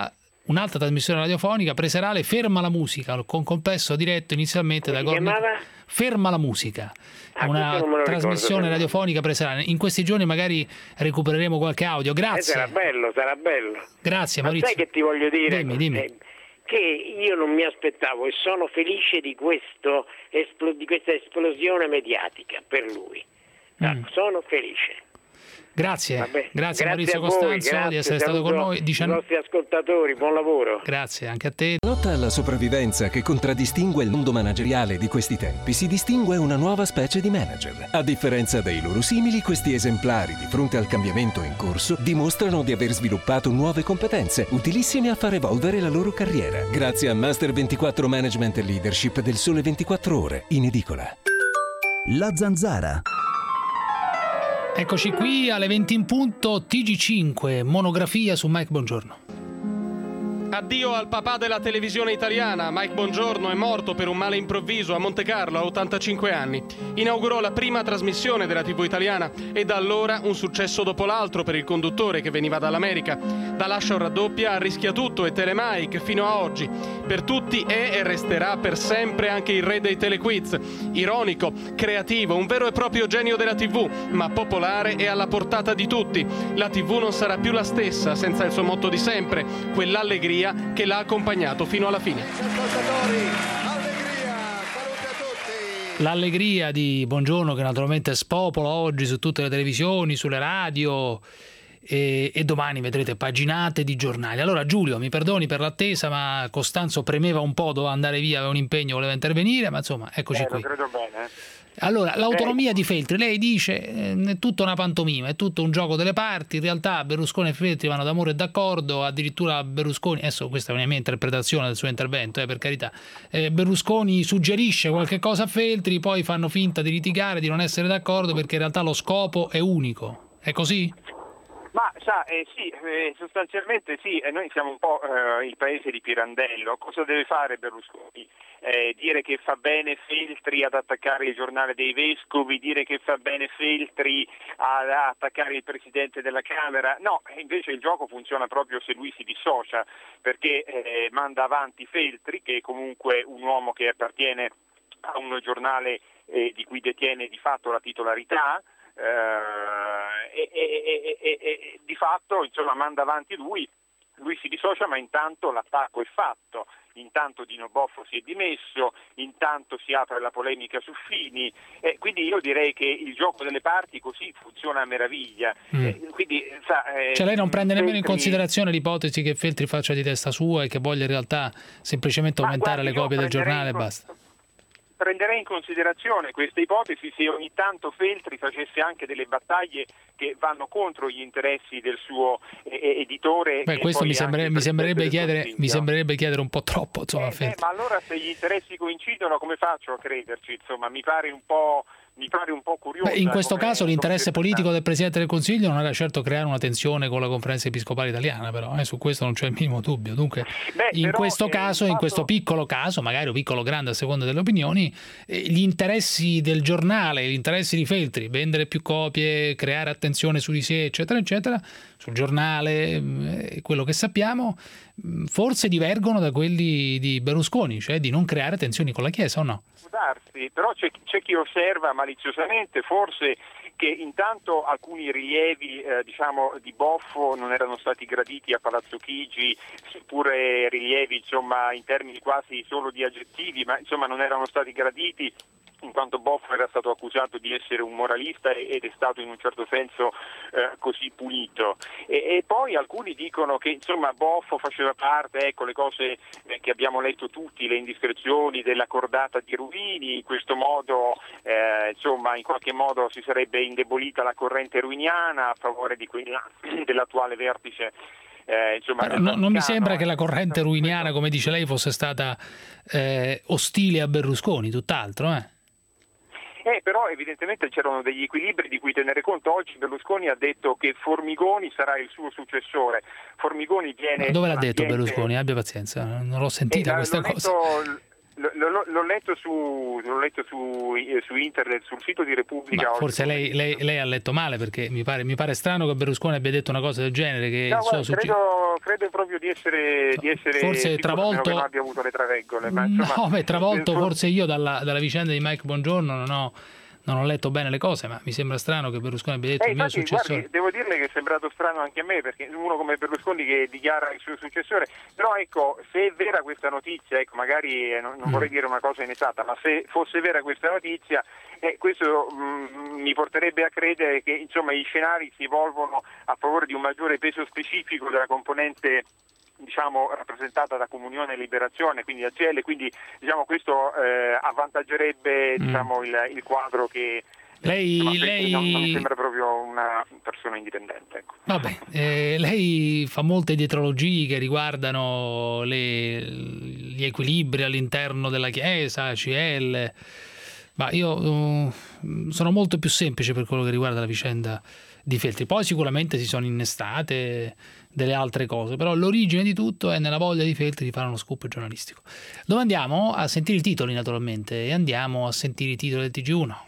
un'altra trasmissione radiofonica, Preserale Ferma la musica, con complesso diretto inizialmente Come da si Gorni. chiamava? Ferma la musica, Ah, una questo non me lo trasmissione ricordo, radiofonica Preserale. In questi giorni magari recupereremo qualche audio. Eh, Grazie. sarà bello, sarà bello. Grazie Ma Maurizio. sai che ti voglio dire? Dimmi, dimmi. Eh, che io non mi aspettavo e sono felice di, questo, esplo- di questa esplosione mediatica per lui. Mm. Sono felice. Grazie, Vabbè, grazie Maurizio a voi, Costanzo grazie, di essere stato con saluto noi. I diciannove nostri ascoltatori, buon lavoro. Grazie anche a te. Lotta alla sopravvivenza che contraddistingue il mondo manageriale di questi tempi si distingue una nuova specie di manager. A differenza dei loro simili, questi esemplari di fronte al cambiamento in corso dimostrano di aver sviluppato nuove competenze utilissime a far evolvere la loro carriera. Grazie a Master ventiquattro Management e Leadership del Sole ventiquattro Ore, in edicola. La Zanzara. Eccoci qui alle venti in punto, T G cinque, monografia su Mike Bongiorno. Addio al papà della televisione italiana. Mike Bongiorno è morto per un male improvviso a Monte Carlo a ottantacinque anni. Inaugurò la prima trasmissione della tivù italiana e da allora un successo dopo l'altro per il conduttore che veniva dall'America. Da Lascia o raddoppia a Rischia tutto e Telemike fino a oggi. Per tutti è e resterà per sempre anche il re dei telequiz. Ironico, creativo, un vero e proprio genio della tivù, ma popolare e alla portata di tutti. La tivù non sarà più la stessa senza il suo motto di sempre, quell'allegria che l'ha accompagnato fino alla fine. L'allegria di Bongiorno che naturalmente spopola oggi su tutte le televisioni, sulle radio e, e domani vedrete paginate di giornali. Allora Giulio, mi perdoni per l'attesa, ma Costanzo premeva un po', doveva andare via, aveva un impegno, voleva intervenire, ma insomma eccoci eh, qui. Lo credo bene. Allora, l'autonomia di Feltri, lei dice eh, è tutta una pantomima, è tutto un gioco delle parti, in realtà Berlusconi e Feltri vanno d'amore e d'accordo, addirittura Berlusconi, adesso questa è una mia interpretazione del suo intervento, eh, per carità, eh, Berlusconi suggerisce qualche cosa a Feltri, poi fanno finta di litigare, di non essere d'accordo perché in realtà lo scopo è unico, è così? Ma sa, eh, sì, eh, sostanzialmente sì, e noi siamo un po' eh, il paese di Pirandello. Cosa deve fare Berlusconi? Eh, dire che fa bene Feltri ad attaccare il giornale dei vescovi, dire che fa bene Feltri ad attaccare il presidente della Camera? No, invece il gioco funziona proprio se lui si dissocia, perché eh, manda avanti Feltri, che è comunque un uomo che appartiene a un giornale eh, di cui detiene di fatto la titolarità. Uh, e, e, e, e di fatto insomma manda avanti lui, lui si dissocia, ma intanto l'attacco è fatto, intanto Dino Boffo si è dimesso, intanto si apre la polemica su Fini, eh, quindi io direi che il gioco delle parti così funziona a meraviglia. Mm. Eh, quindi, sa, eh, Cioè lei non prende nemmeno in Feltri... considerazione l'ipotesi che Feltri faccia di testa sua e che voglia in realtà semplicemente Ma aumentare guardi, le copie del giornale e in... basta? Prenderei in considerazione questa ipotesi se ogni tanto Feltri facesse anche delle battaglie che vanno contro gli interessi del suo eh, editore. Beh, questo mi, sembra, mi, sembrerebbe chiedere, mi sembrerebbe chiedere un po' troppo, insomma, eh, eh, ma allora se gli interessi coincidono come faccio a crederci? Insomma, mi pare un po'... Mi pare un po' curioso. Beh, in questo caso l'interesse politico del Presidente del Consiglio non era certo creare una tensione con la Conferenza Episcopale Italiana, però eh, su questo non c'è il minimo dubbio. Dunque, Beh, in però, questo eh, caso, fatto... in questo piccolo caso, magari piccolo o grande a seconda delle opinioni, eh, gli interessi del giornale, gli interessi di Feltri, vendere più copie, creare attenzione su di sé, eccetera, eccetera, sul giornale, eh, quello che sappiamo, forse divergono da quelli di Berlusconi, cioè di non creare tensioni con la Chiesa, o no? Darsi, però c'è, c'è chi osserva maliziosamente forse che intanto alcuni rilievi eh, diciamo di Boffo non erano stati graditi a Palazzo Chigi, seppure rilievi insomma in termini quasi solo di aggettivi, ma insomma non erano stati graditi in quanto Boffo era stato accusato di essere un moralista ed è stato in un certo senso eh, così punito. E, e poi alcuni dicono che insomma Boffo faceva parte, ecco, le cose eh, che abbiamo letto tutti, le indiscrezioni della cordata di Ruini, in questo modo eh, insomma in qualche modo si sarebbe indebolita la corrente ruiniana a favore di quella dell'attuale vertice. Eh, insomma, no, non mi sembra che la corrente ruiniana, come dice lei, fosse stata eh, ostile a Berlusconi, tutt'altro, eh? Eh, però evidentemente c'erano degli equilibri di cui tenere conto. Oggi Berlusconi ha detto che Formigoni sarà il suo successore. Formigoni viene... Ma dove l'ha detto viene... Berlusconi? Abbia pazienza, non l'ho sentita eh, questa l'ho cosa. Letto, l'ho, l'ho letto, su, l'ho letto su, su internet, sul sito di Repubblica. Ma forse lei, lei, lei ha letto male, perché mi pare, mi pare strano che Berlusconi abbia detto una cosa del genere. Che no, il suo guarda, succe... credo, credo proprio di essere, di essere forse travolto, che non abbia avuto le traveggole. Ma, insomma, no, beh, travolto for... forse io dalla, dalla vicenda di Mike Bongiorno non ho, non ho letto bene le cose, ma mi sembra strano che Berlusconi abbia detto eh, il mio infatti, successore. Guardi, devo dirle che è sembrato strano anche a me, perché uno come Berlusconi che dichiara il suo successore, però ecco, se è vera questa notizia, ecco, magari eh, non, non vorrei dire una cosa inesatta, ma se fosse vera questa notizia, eh, questo mh, mi porterebbe a credere che insomma i scenari si evolvono a favore di un maggiore peso specifico della componente, diciamo, rappresentata da Comunione e Liberazione, quindi A G L, quindi diciamo questo eh, avvantaggerebbe mm. diciamo, il, il quadro che lei, insomma, lei... Non, non mi sembra proprio una persona indipendente. Ecco. Vabbè, eh, lei fa molte dietrologie che riguardano le, gli equilibri all'interno della Chiesa, A G L, ma io uh, sono molto più semplice per quello che riguarda la vicenda di Feltri. Poi sicuramente si sono innestate delle altre cose, però l'origine di tutto è nella voglia di Feltri di fare uno scoop giornalistico. Dove andiamo a sentire i titoli, naturalmente, e andiamo a sentire i titoli del T G uno.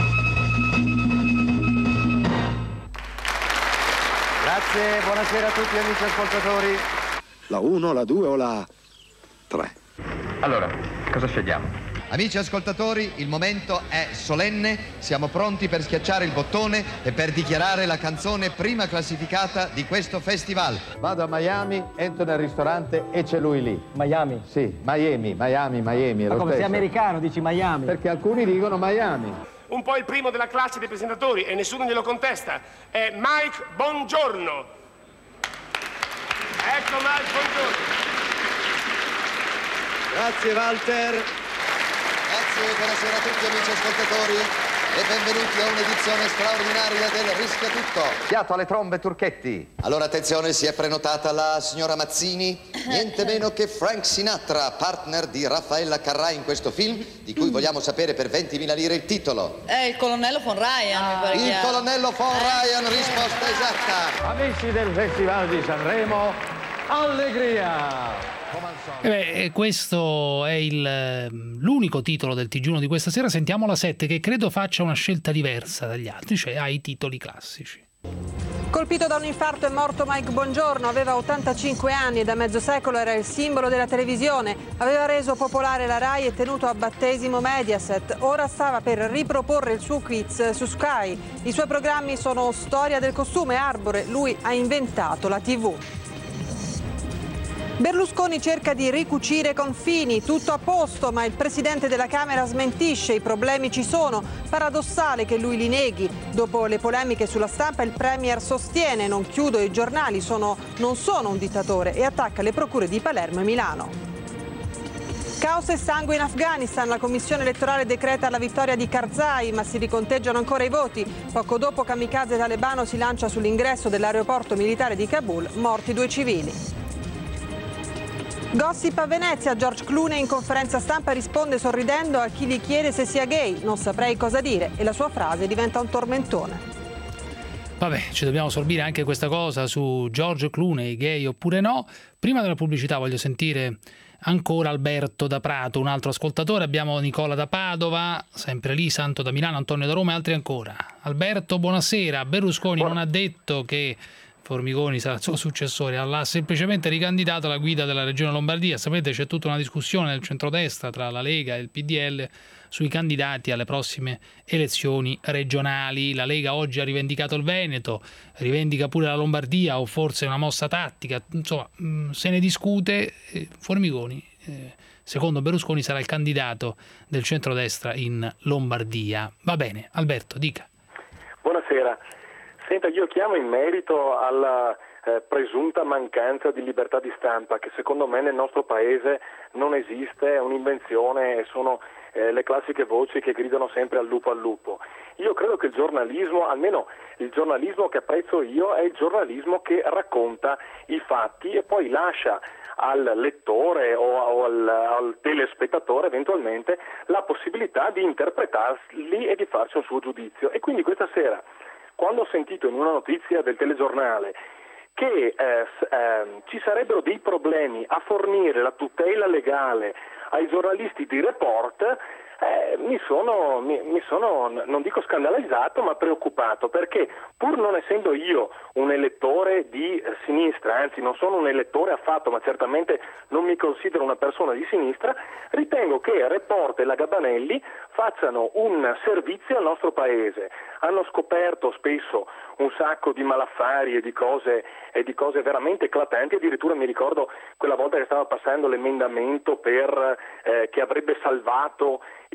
Grazie, buonasera a tutti amici ascoltatori. La uno, la due o la tre? Allora, cosa scegliamo? Amici ascoltatori, il momento è solenne, siamo pronti per schiacciare il bottone e per dichiarare la canzone prima classificata di questo festival. Vado a Miami, entro nel ristorante e c'è lui lì. Miami? Sì, Miami, Miami, Miami. Ma come stesso. sei americano, dici Miami? Perché alcuni dicono Miami. Un po' il primo della classe dei presentatori e nessuno glielo contesta. È Mike Bongiorno. Ecco Mike Bongiorno. Grazie Walter. Grazie, buonasera a tutti amici ascoltatori e benvenuti a un'edizione straordinaria del Rischia Tutto. Fiato alle trombe, Turchetti. Allora attenzione, si è prenotata la signora Mazzini, niente meno che Frank Sinatra, partner di Raffaella Carrà in questo film, di cui vogliamo sapere per ventimila lire il titolo. È il colonnello von Ryan, mi pare. Il colonnello von Ryan, risposta esatta. Amici del Festival di Sanremo, allegria! Eh beh, questo è il, l'unico titolo del T G uno di questa sera. Sentiamo la sette, che credo faccia una scelta diversa dagli altri, cioè ha i titoli classici. Colpito da un infarto è morto Mike Bongiorno, aveva ottantacinque anni e da mezzo secolo era il simbolo della televisione. Aveva reso popolare la Rai e tenuto a battesimo Mediaset. Ora stava per riproporre il suo quiz su Sky. I suoi programmi sono Storia del costume, Arbore. Lui ha inventato la tivù. Berlusconi cerca di ricucire confini, tutto a posto, ma il presidente della Camera smentisce, i problemi ci sono. Paradossale che lui li neghi. Dopo le polemiche sulla stampa il premier sostiene: non chiudo i giornali, sono, non sono un dittatore, e attacca le procure di Palermo e Milano. Caos e sangue in Afghanistan, la commissione elettorale decreta la vittoria di Karzai, ma si riconteggiano ancora i voti. Poco dopo kamikaze talebano si lancia sull'ingresso dell'aeroporto militare di Kabul, morti due civili. Gossip a Venezia, George Clooney in conferenza stampa risponde sorridendo a chi gli chiede se sia gay, non saprei cosa dire, e la sua frase diventa un tormentone. Vabbè, ci dobbiamo sorbire anche questa cosa su George Clooney, gay oppure no. Prima della pubblicità voglio sentire ancora Alberto da Prato, un altro ascoltatore. Abbiamo Nicola da Padova, sempre lì, Santo da Milano, Antonio da Roma e altri ancora. Alberto, buonasera. Berlusconi non ha detto che Formigoni sarà il suo successore, ha semplicemente ricandidato alla guida della regione Lombardia. Sapete, c'è tutta una discussione nel centrodestra tra la Lega e il P D L sui candidati alle prossime elezioni regionali. La Lega oggi ha rivendicato il Veneto, rivendica pure la Lombardia, o forse una mossa tattica, insomma se ne discute. Formigoni, secondo Berlusconi, sarà il candidato del centrodestra in Lombardia. Va bene, Alberto, dica. Buonasera. Senta, io chiamo in merito alla eh, presunta mancanza di libertà di stampa che secondo me nel nostro paese non esiste, è un'invenzione, sono eh, le classiche voci che gridano sempre al lupo al lupo. Io credo che il giornalismo, almeno il giornalismo che apprezzo io, è il giornalismo che racconta i fatti e poi lascia al lettore o, o al, al telespettatore eventualmente la possibilità di interpretarli e di farci un suo giudizio. E quindi questa sera, quando ho sentito in una notizia del telegiornale che eh, eh, ci sarebbero dei problemi a fornire la tutela legale ai giornalisti di Report, Eh, mi, sono, mi, mi sono, non dico scandalizzato, ma preoccupato, perché pur non essendo io un elettore di sinistra, anzi non sono un elettore affatto, ma certamente non mi considero una persona di sinistra, ritengo che Report e la Gabanelli facciano un servizio al nostro paese. Hanno scoperto spesso un sacco di malaffari e di cose, e di cose veramente eclatanti. Addirittura mi ricordo quella volta che stava passando l'emendamento per, eh, che avrebbe salvato i,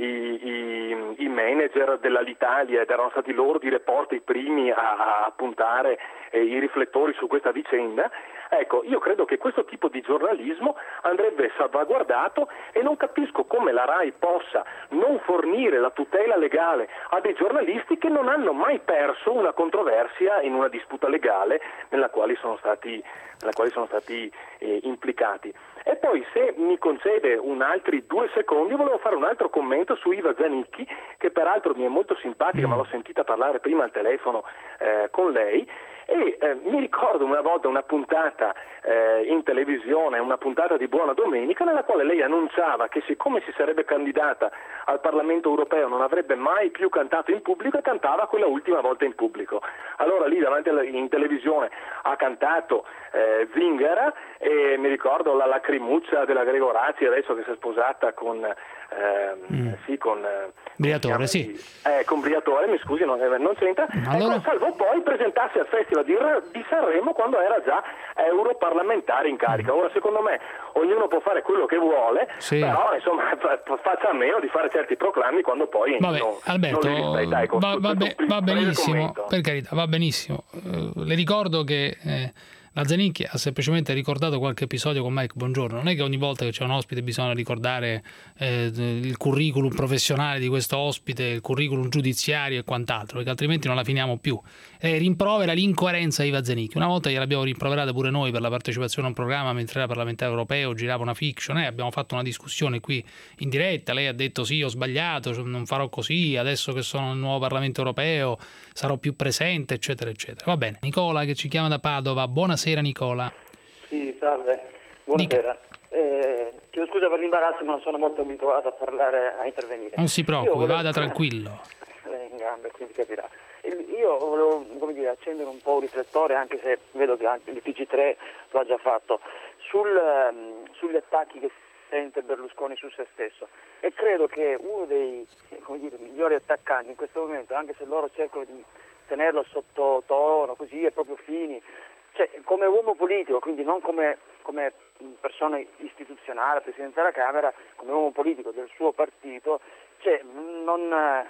i, i manager dell'Alitalia, ed erano stati loro di Report i primi a, a puntare eh, i riflettori su questa vicenda. Ecco, io credo che questo tipo di giornalismo andrebbe salvaguardato, e non capisco come la RAI possa non fornire la tutela legale a dei giornalisti che non hanno mai perso una controversia in una disputa legale nella quale sono stati, nella quale sono stati eh, implicati. E poi, se mi concede un altri due secondi, volevo fare un altro commento su Iva Zanicchi, che peraltro mi è molto simpatica, ma l'ho sentita parlare prima al telefono eh, con lei. E eh, mi ricordo una volta una puntata eh, in televisione, una puntata di Buona Domenica, nella quale lei annunciava che siccome si sarebbe candidata al Parlamento europeo non avrebbe mai più cantato in pubblico, e cantava quella ultima volta in pubblico. Allora lì davanti alla, in televisione ha cantato eh, Zingara, e mi ricordo la lacrimuccia della Gregorazzi adesso che si è sposata con eh, mm. sì con eh, Briatore, sì. Eh, con Briatore, mi scusi, non, non c'entra. Allora... Ecco, salvo poi presentarsi al Festival di, di Sanremo quando era già europarlamentare in carica. Ora, secondo me, ognuno può fare quello che vuole, sì. Però insomma faccia a meno di fare certi proclami quando poi Vabbè, non, Alberto, non li rispetta. Ecco, va, va, be, va benissimo, commento. Per carità, va benissimo. Uh, le ricordo che eh, la Zanicchi ha semplicemente ricordato qualche episodio con Mike Bongiorno. Non è che ogni volta che c'è un ospite bisogna ricordare eh, il curriculum professionale di questo ospite, il curriculum giudiziario e quant'altro, perché altrimenti non la finiamo più. Eh, rimprovera l'incoerenza di Iva Zanicchi. Una volta gliel'abbiamo rimproverata pure noi per la partecipazione a un programma mentre era parlamentare europeo, girava una fiction, eh, abbiamo fatto una discussione qui in diretta, lei ha detto sì, ho sbagliato, non farò così, adesso che sono nel nuovo Parlamento europeo sarò più presente, eccetera, eccetera. Va bene. Nicola che ci chiama da Padova, buonasera Nicola. Sì, salve, buonasera. Eh, chiedo scusa per l'imbarazzo, ma non sono molto abituato a parlare, a intervenire. Non si preoccupi, volevo... vada tranquillo. Eh, in gambe, quindi capirà. Io volevo, come dire, accendere un po' un riflettore, anche se vedo che anche il P G tre lo ha già fatto, sul, um, sugli attacchi che sente Berlusconi su se stesso. E credo che uno dei, come dire, migliori attaccanti in questo momento, anche se loro cercano di tenerlo sottotono, così, è proprio Fini, cioè come uomo politico, quindi non come, come persona istituzionale, Presidente della Camera, come uomo politico del suo partito, cioè non...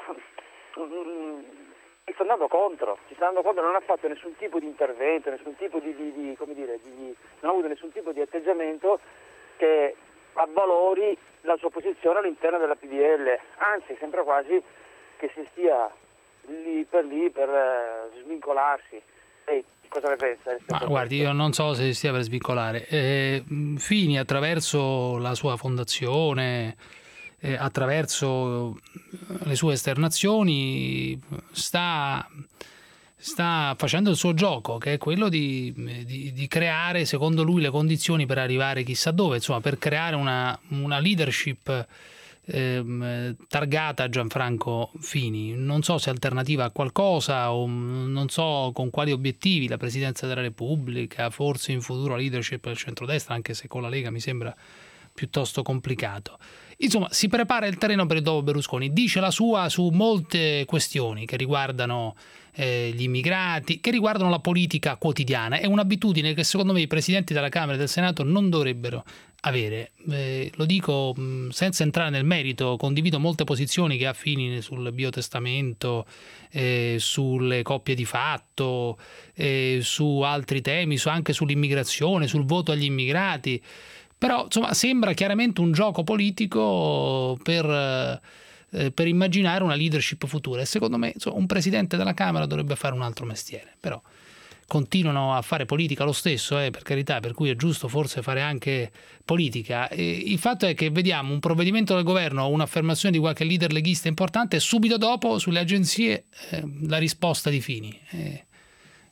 ci sta andando contro, ci sta andando contro, non ha fatto nessun tipo di intervento, nessun tipo di, di, di come dire, di, non ha avuto nessun tipo di atteggiamento che avvalori la sua posizione all'interno della P D L, anzi sembra quasi che si stia lì per lì per uh, svincolarsi. Ehi, cosa ne pensa? Ma guardi, io non so se si stia per svincolare. Eh, Fini, attraverso la sua fondazione, eh, attraverso le sue esternazioni, sta, sta facendo il suo gioco, che è quello di, di, di creare, secondo lui, le condizioni per arrivare chissà dove, insomma, per creare una, una leadership eh, targata a Gianfranco Fini. Non so se alternativa a qualcosa, o non so con quali obiettivi, la Presidenza della Repubblica, forse in futuro la leadership del centrodestra, anche se con la Lega mi sembra piuttosto complicato. Insomma, si prepara il terreno per il dopo Berlusconi, dice la sua su molte questioni che riguardano eh, gli immigrati, che riguardano la politica quotidiana. È un'abitudine che secondo me i presidenti della Camera e del Senato non dovrebbero avere. Eh, lo dico mh, senza entrare nel merito, condivido molte posizioni che ha Fini sul biotestamento, eh, sulle coppie di fatto, eh, su altri temi, su, anche sull'immigrazione, sul voto agli immigrati. Però insomma sembra chiaramente un gioco politico per, eh, per immaginare una leadership futura, e secondo me insomma, un presidente della Camera dovrebbe fare un altro mestiere. Però continuano a fare politica lo stesso, eh, per carità, per cui è giusto forse fare anche politica. E il fatto è che vediamo un provvedimento del governo o un'affermazione di qualche leader leghista importante e subito dopo sulle agenzie eh, la risposta di Fini. Eh,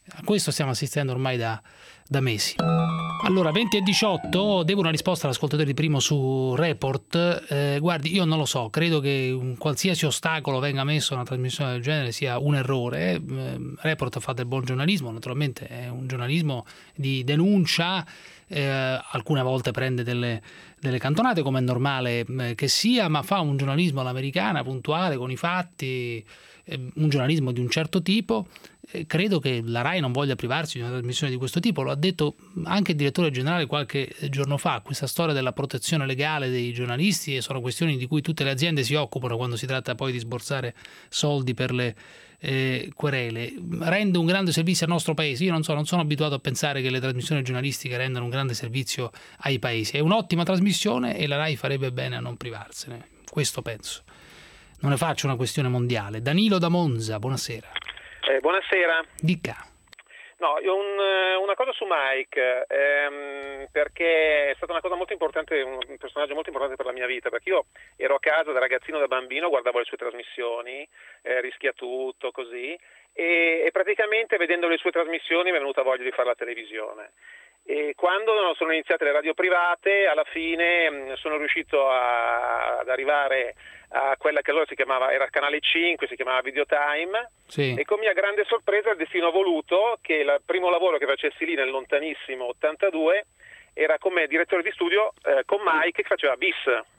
A questo stiamo assistendo ormai da, da mesi. Allora, venti e diciotto, devo una risposta all'ascoltatore di primo su Report. Eh, guardi, io non lo so, credo che un qualsiasi ostacolo venga messo a una trasmissione del genere sia un errore. Eh, Report fa del buon giornalismo, naturalmente è un giornalismo di denuncia, eh, alcune volte prende delle, delle cantonate come è normale eh, che sia, ma fa un giornalismo all'americana, puntuale, con i fatti, eh, un giornalismo di un certo tipo. Credo che la RAI non voglia privarsi di una trasmissione di questo tipo, lo ha detto anche il direttore generale qualche giorno fa. Questa storia della protezione legale dei giornalisti sono questioni di cui tutte le aziende si occupano quando si tratta poi di sborsare soldi per le eh, querele. Rende un grande servizio al nostro paese. Io non so, non sono abituato a pensare che le trasmissioni giornalistiche rendano un grande servizio ai paesi. È un'ottima trasmissione e la RAI farebbe bene a non privarsene, questo penso. Non ne faccio una questione mondiale. Danilo da Monza, buonasera. Eh, buonasera. Dica. No, io un, una cosa su Mike, ehm, perché è stata una cosa molto importante, un personaggio molto importante per la mia vita, perché io ero a casa da ragazzino, da bambino, guardavo le sue trasmissioni, eh, Rischia tutto, così, e, e praticamente vedendo le sue trasmissioni mi è venuta voglia di fare la televisione. E quando sono iniziate le radio private, alla fine mh, sono riuscito a, ad arrivare a quella che allora si chiamava, era Canale cinque, si chiamava Videotime, sì. E con mia grande sorpresa il destino ha voluto che il primo lavoro che facessi lì nel lontanissimo ottantadue era come direttore di studio eh, con Mike che faceva Bis.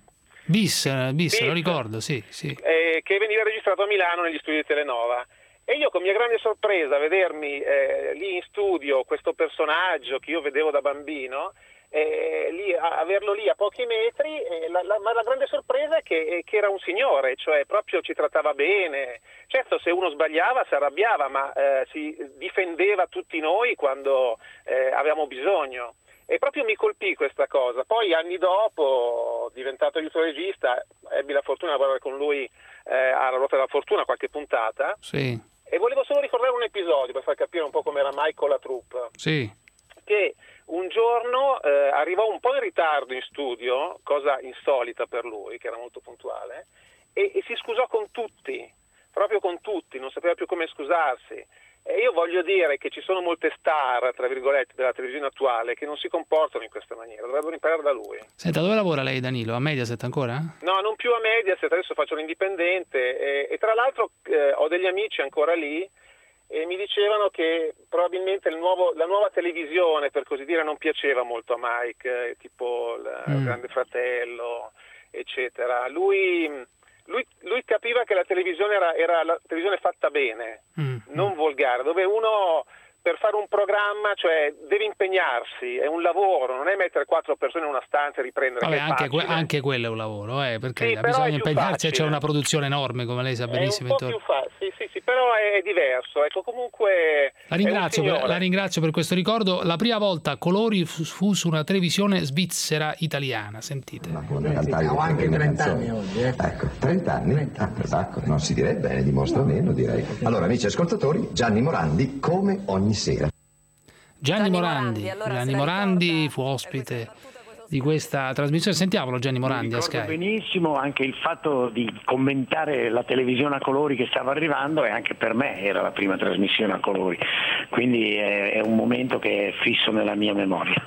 Bis, bis, bis. Lo ricordo, sì, sì. Eh, che veniva registrato a Milano negli studi di Telenova. E io con mia grande sorpresa vedermi eh, lì in studio questo personaggio che io vedevo da bambino, eh, lì, a, averlo lì a pochi metri, eh, la, la, ma la grande sorpresa è che, che era un signore, cioè proprio ci trattava bene. Certo, se uno sbagliava si arrabbiava, ma eh, si difendeva tutti noi quando eh, avevamo bisogno. E proprio mi colpì questa cosa. Poi anni dopo, diventato aiuto regista, ebbi la fortuna di lavorare con lui eh, alla Ruota della Fortuna qualche puntata. Sì. E volevo solo ricordare un episodio per far capire un po' come era Mike con la troupe. Sì. Che un giorno eh, arrivò un po' in ritardo in studio, cosa insolita per lui, che era molto puntuale, e, e si scusò con tutti, proprio con tutti, non sapeva più come scusarsi. E io voglio dire che ci sono molte star, tra virgolette, della televisione attuale che non si comportano in questa maniera, dovrebbero imparare da lui. Senta, dove lavora lei, Danilo? A Mediaset ancora? No, non più a Mediaset, adesso faccio l'indipendente e, e tra l'altro eh, ho degli amici ancora lì e mi dicevano che probabilmente il nuovo, la nuova televisione, per così dire, non piaceva molto a Mike, eh, tipo il mm. Grande Fratello, eccetera. Lui... Lui, lui capiva che la televisione era, era la televisione fatta bene, mm. non volgare, dove uno per fare un programma, cioè deve impegnarsi, è un lavoro, non è mettere quattro persone in una stanza e riprendere. Vabbè, che è anche, que- facile. anche quello è un lavoro, eh, perché sì, bisogna impegnarsi e c'è una produzione enorme, come lei sa benissimo. È un po' più facile, sì, sì, sì, però è, è diverso. Ecco, comunque la ringrazio, per, la ringrazio per questo ricordo. La prima volta a colori fu, fu su una televisione svizzera italiana, sentite. Ho anche trenta anni oggi. Eh. Ecco, trenta anni? Ah, ecco, non si direbbe, ne dimostra meno, direi. Allora, amici ascoltatori, Gianni Morandi, come ogni sera. Gianni, Gianni Morandi, Morandi, allora Gianni Morandi ricorda, fu ospite di questa trasmissione. Sentiamolo Gianni Morandi a Sky. Ricordo benissimo anche il fatto di commentare la televisione a colori che stava arrivando e anche per me era la prima trasmissione a colori, quindi è, è un momento che è fisso nella mia memoria.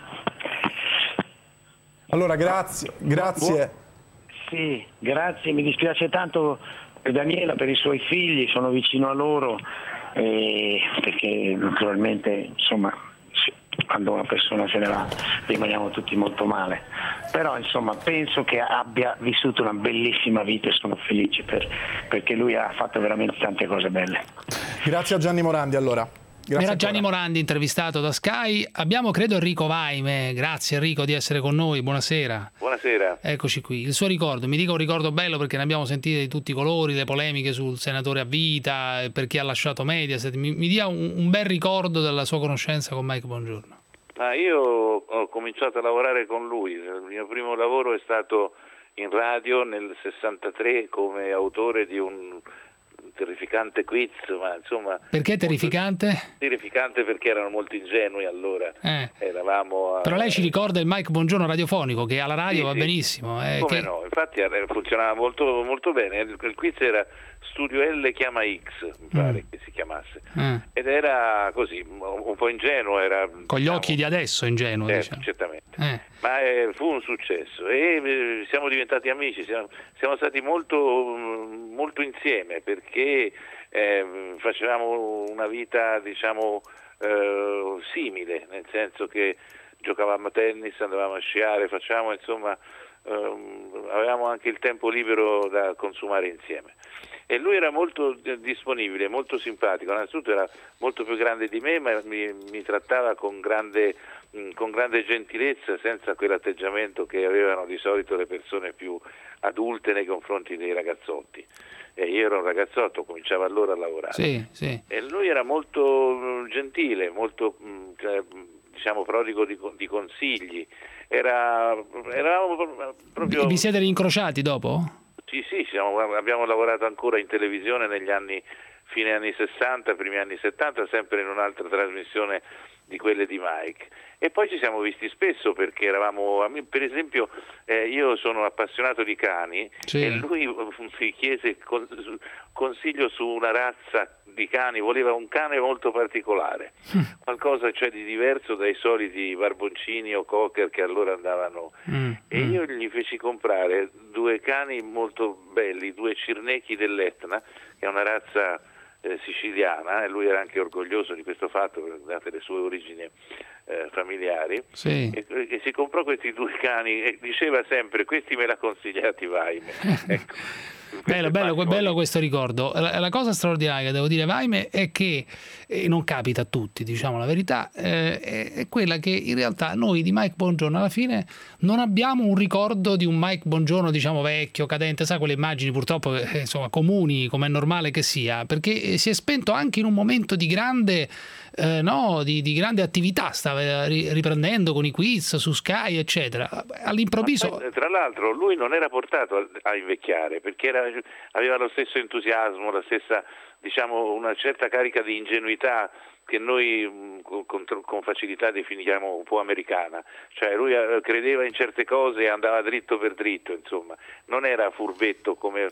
Allora grazie, grazie. Sì, grazie, mi dispiace tanto per Daniela, per i suoi figli, sono vicino a loro eh, perché naturalmente insomma quando una persona se ne va rimaniamo tutti molto male, però insomma penso che abbia vissuto una bellissima vita e sono felice per, perché lui ha fatto veramente tante cose belle. Grazie a Gianni Morandi allora. Grazie Era ancora. Gianni Morandi intervistato da Sky. Abbiamo credo Enrico Vaime. Grazie Enrico di essere con noi, buonasera. Buonasera. Eccoci qui, il suo ricordo, mi dica un ricordo bello perché ne abbiamo sentite di tutti i colori, le polemiche sul senatore a vita, per chi ha lasciato Mediaset, mi, mi dia un, un bel ricordo della sua conoscenza con Mike Bongiorno. Ah, io ho cominciato a lavorare con lui, il mio primo lavoro è stato in radio nel sessantatré come autore di un terrificante quiz, ma insomma... Perché terrificante? Terrificante perché erano molto ingenui allora, eh. eravamo... A... Però lei ci ricorda il Mike Buongiorno radiofonico, che alla radio sì, va sì. benissimo. Eh, Come che... no, infatti funzionava molto, molto bene, il quiz era Studio L chiama X, mi pare mm. che si chiamasse, eh. ed era così, un po' ingenuo. Era, Con gli diciamo, occhi di adesso ingenuo, eh, diciamo. Certamente, eh. ma eh, fu un successo e eh, siamo diventati amici, siamo, siamo stati molto, molto insieme perché eh, facevamo una vita, diciamo, eh, simile, nel senso che giocavamo a tennis, andavamo a sciare, facciamo, insomma, ehm, avevamo anche il tempo libero da consumare insieme. E lui era molto disponibile, molto simpatico, innanzitutto era molto più grande di me, ma mi, mi trattava con grande, con grande gentilezza, senza quell'atteggiamento che avevano di solito le persone più adulte nei confronti dei ragazzotti. E io ero un ragazzotto, cominciavo allora a lavorare. Sì, sì. E lui era molto gentile, molto cioè, diciamo prodigo di, di consigli. Era, eravamo proprio... Vi siete rincrociati dopo? Sì, sì, siamo, abbiamo lavorato ancora in televisione negli anni, fine anni sessanta, primi anni settanta, sempre in un'altra trasmissione di quelle di Mike. E poi ci siamo visti spesso perché eravamo, per esempio, eh, io sono appassionato di cani sì. e lui mi chiese consiglio su una razza di cani, voleva un cane molto particolare, mm. qualcosa cioè di diverso dai soliti barboncini o cocker che allora andavano, mm. e io gli feci comprare due cani molto belli, due cirnechi dell'Etna, che è una razza eh, siciliana, e lui era anche orgoglioso di questo fatto, date le sue origini eh, familiari, sì. e, e si comprò questi due cani e diceva sempre: questi me l'ha consigliati Vaime. Ecco. Bello, bello, bello questo ricordo. La, la cosa straordinaria che devo dire, Vaime, è che e non capita a tutti, diciamo la verità, eh, è, è quella che in realtà noi di Mike Bongiorno alla fine non abbiamo un ricordo di un Mike Bongiorno, diciamo, vecchio, cadente, sai, quelle immagini purtroppo eh, insomma comuni, come è normale che sia, perché si è spento anche in un momento di grande eh, no, di, di grande attività, stava riprendendo con i quiz su Sky eccetera, all'improvviso. Poi, tra l'altro lui non era portato a, a invecchiare, perché era, aveva lo stesso entusiasmo, la stessa, diciamo, una certa carica di ingenuità che noi con, con facilità definiamo un po' americana, cioè lui credeva in certe cose e andava dritto per dritto, insomma, non era furbetto come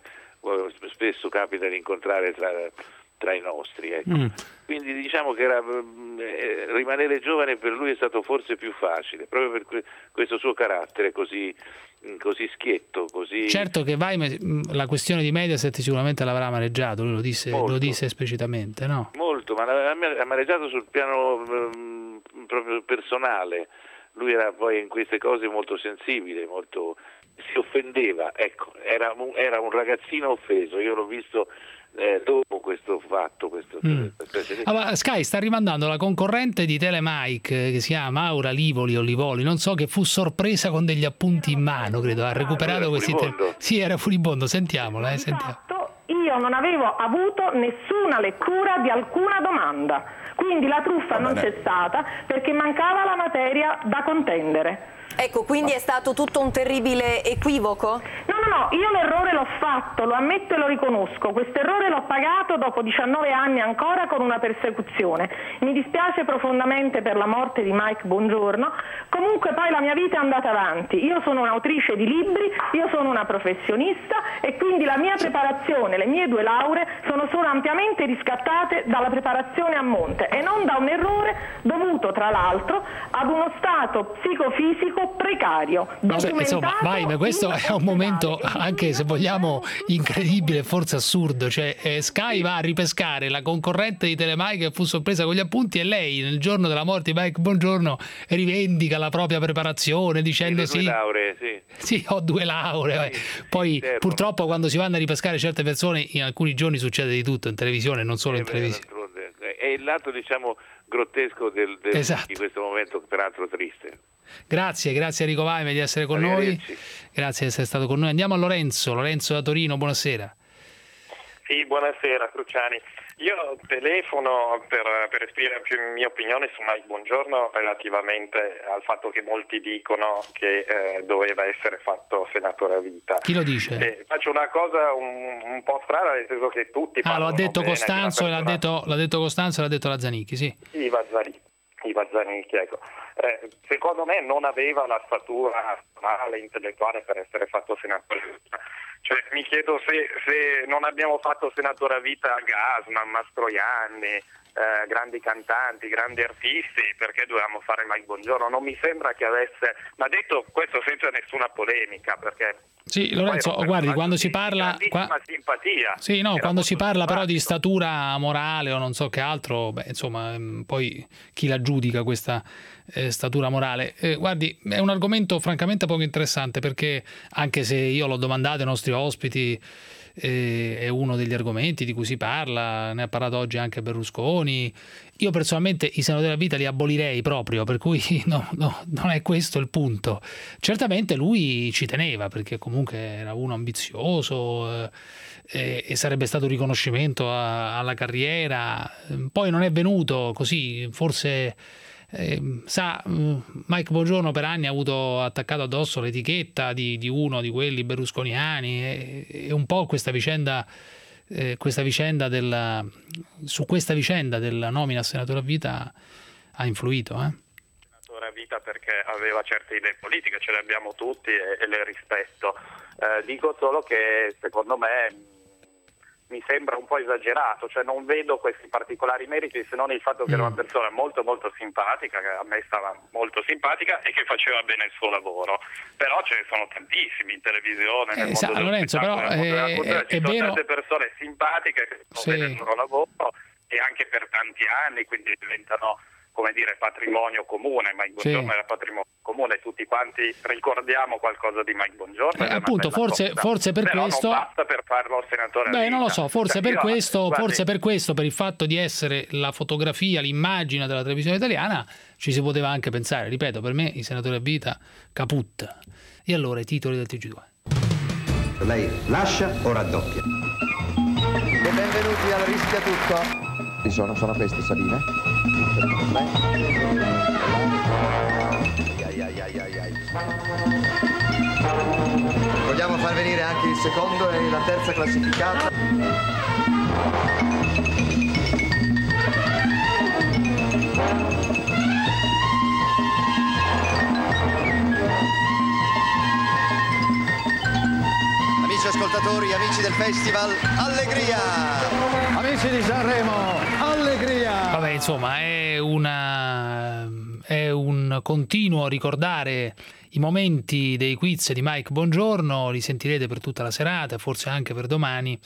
spesso capita di incontrare tra, tra i nostri, ecco. Mm. Quindi diciamo che era, eh, rimanere giovane per lui è stato forse più facile, proprio per que- questo suo carattere così, così schietto, così... Certo che Vaime la questione di Mediaset sicuramente l'avrà maneggiato, lui lo disse, lo disse esplicitamente, no? Molto, ma l'ha maneggiato sul piano um, proprio personale. Lui era poi in queste cose molto sensibile, molto si offendeva, ecco, era un, era un ragazzino offeso, io l'ho visto eh, dopo questo fatto. Questo, mm. Allora, Sky sta rimandando la concorrente di Telemike che si chiama Maura Livoli o Livoli, non so, che fu sorpresa con degli appunti in mano, credo, ha recuperato ah, questi te- sì, era furibondo, sentiamola, eh, sentiamo. Io non avevo avuto nessuna lettura di alcuna domanda, quindi la truffa non c'è stata perché mancava la materia da contendere. Ecco, quindi è stato tutto un terribile equivoco? No, no, no, io l'errore l'ho fatto, lo ammetto e lo riconosco. Questo errore l'ho pagato dopo diciannove anni ancora con una persecuzione. Mi dispiace profondamente per la morte di Mike Bongiorno. Comunque poi la mia vita è andata avanti. Io sono un'autrice di libri, io sono una professionista e quindi la mia preparazione, le mie due lauree sono solo ampiamente riscattate dalla preparazione a monte e non da un errore dovuto tra l'altro ad uno stato psicofisico precario. Vabbè, insomma, vai, ma questo è un momento anche, se vogliamo, incredibile, forse assurdo, cioè eh, Sky va a ripescare la concorrente di Telemike che fu sorpresa con gli appunti e lei nel giorno della morte di Mike Bongiorno rivendica la propria preparazione dicendo sì, due lauree, sì. sì ho due lauree, sì, poi sì, purtroppo quando si vanno a ripescare certe persone in alcuni giorni succede di tutto in televisione, non solo eh, in televisione. È il lato, diciamo, grottesco del, del, esatto. di questo momento, peraltro triste. Grazie, grazie Enrico Vaime di essere con noi, grazie di essere stato con noi. Andiamo a Lorenzo, Lorenzo da Torino, buonasera. Sì, buonasera Cruciani. Io telefono per, per esprimere più mia opinione su Mike Bongiorno relativamente al fatto che molti dicono che eh, doveva essere fatto senatore a vita. Chi lo dice? Eh, faccio una cosa un, un po' strana, nel senso che tutti Ah, lo ha detto bene Costanzo e l'ha detto, l'ha detto Costanzo e l'ha detto Lazzanicchi, sì. Iva Zanicchi, Iva Zanicchi, ecco. Eh, secondo me non aveva la statura morale, intellettuale per essere fatto senatore a vita. Cioè, mi chiedo se, se non abbiamo fatto senatore a vita Gassman, Mastroianni, eh, grandi cantanti, grandi artisti, perché dovevamo fare Mike Bongiorno? Non mi sembra che avesse, ma detto questo senza nessuna polemica, perché sì, Lorenzo, guardi, quando si parla qua... simpatia. Sì, no, quando si parla però di statura morale o non so che altro, beh, insomma, poi chi la giudica questa eh, statura morale? Eh, guardi, è un argomento francamente poco interessante, perché anche se io l'ho domandato ai nostri ospiti, eh, è uno degli argomenti di cui si parla, ne ha parlato oggi anche Berlusconi. Io personalmente i senatori a vita li abolirei proprio, per cui no, no, non è questo il punto. Certamente lui ci teneva, perché comunque era uno ambizioso eh, e sarebbe stato un riconoscimento a, alla carriera. Poi non è venuto così, forse eh, sa, Mike Bongiorno per anni ha avuto attaccato addosso l'etichetta di, di uno di quelli berlusconiani e, e un po' questa vicenda Eh, questa vicenda della, su questa vicenda della nomina a senatore a vita ha influito, eh? Senatore a vita perché aveva certe idee politiche, ce le abbiamo tutti e, e le rispetto. Eh, dico solo che secondo me mi sembra un po' esagerato, cioè non vedo questi particolari meriti se non il fatto che mm. era una persona molto molto simpatica, che a me stava molto simpatica e che faceva bene il suo lavoro. Però ce ne sono tantissimi in televisione, nel eh, mondo sa, dello Lorenzo, però spettacolo, eh, ci sono è vero... tante persone simpatiche che fanno sì. bene il loro lavoro e anche per tanti anni, quindi diventano, come dire, patrimonio comune. Mike Bongiorno sì. era patrimonio comune, tutti quanti ricordiamo qualcosa di Mike Bongiorno. Eh, appunto, forse, forse per Però questo non basta per farlo senatore. Beh, non lo so, forse cioè, per io, questo, guardi, forse per questo, per il fatto di essere la fotografia, l'immagine della televisione italiana, ci si poteva anche pensare. Ripeto, per me i senatori a vita caput. E allora i titoli del T G due. Lei lascia o raddoppia? E benvenuti al Rischia Tutto. Ci sono, sono queste Sabine? Ai, ai, ai, ai, ai. Vogliamo far venire anche il secondo e la terza classificata? Amici ascoltatori, amici del festival, allegria! Amici di Sanremo, allegria! Vabbè, insomma, è una è un continuo ricordare i momenti dei quiz di Mike Bongiorno, li sentirete per tutta la serata, forse anche per domani,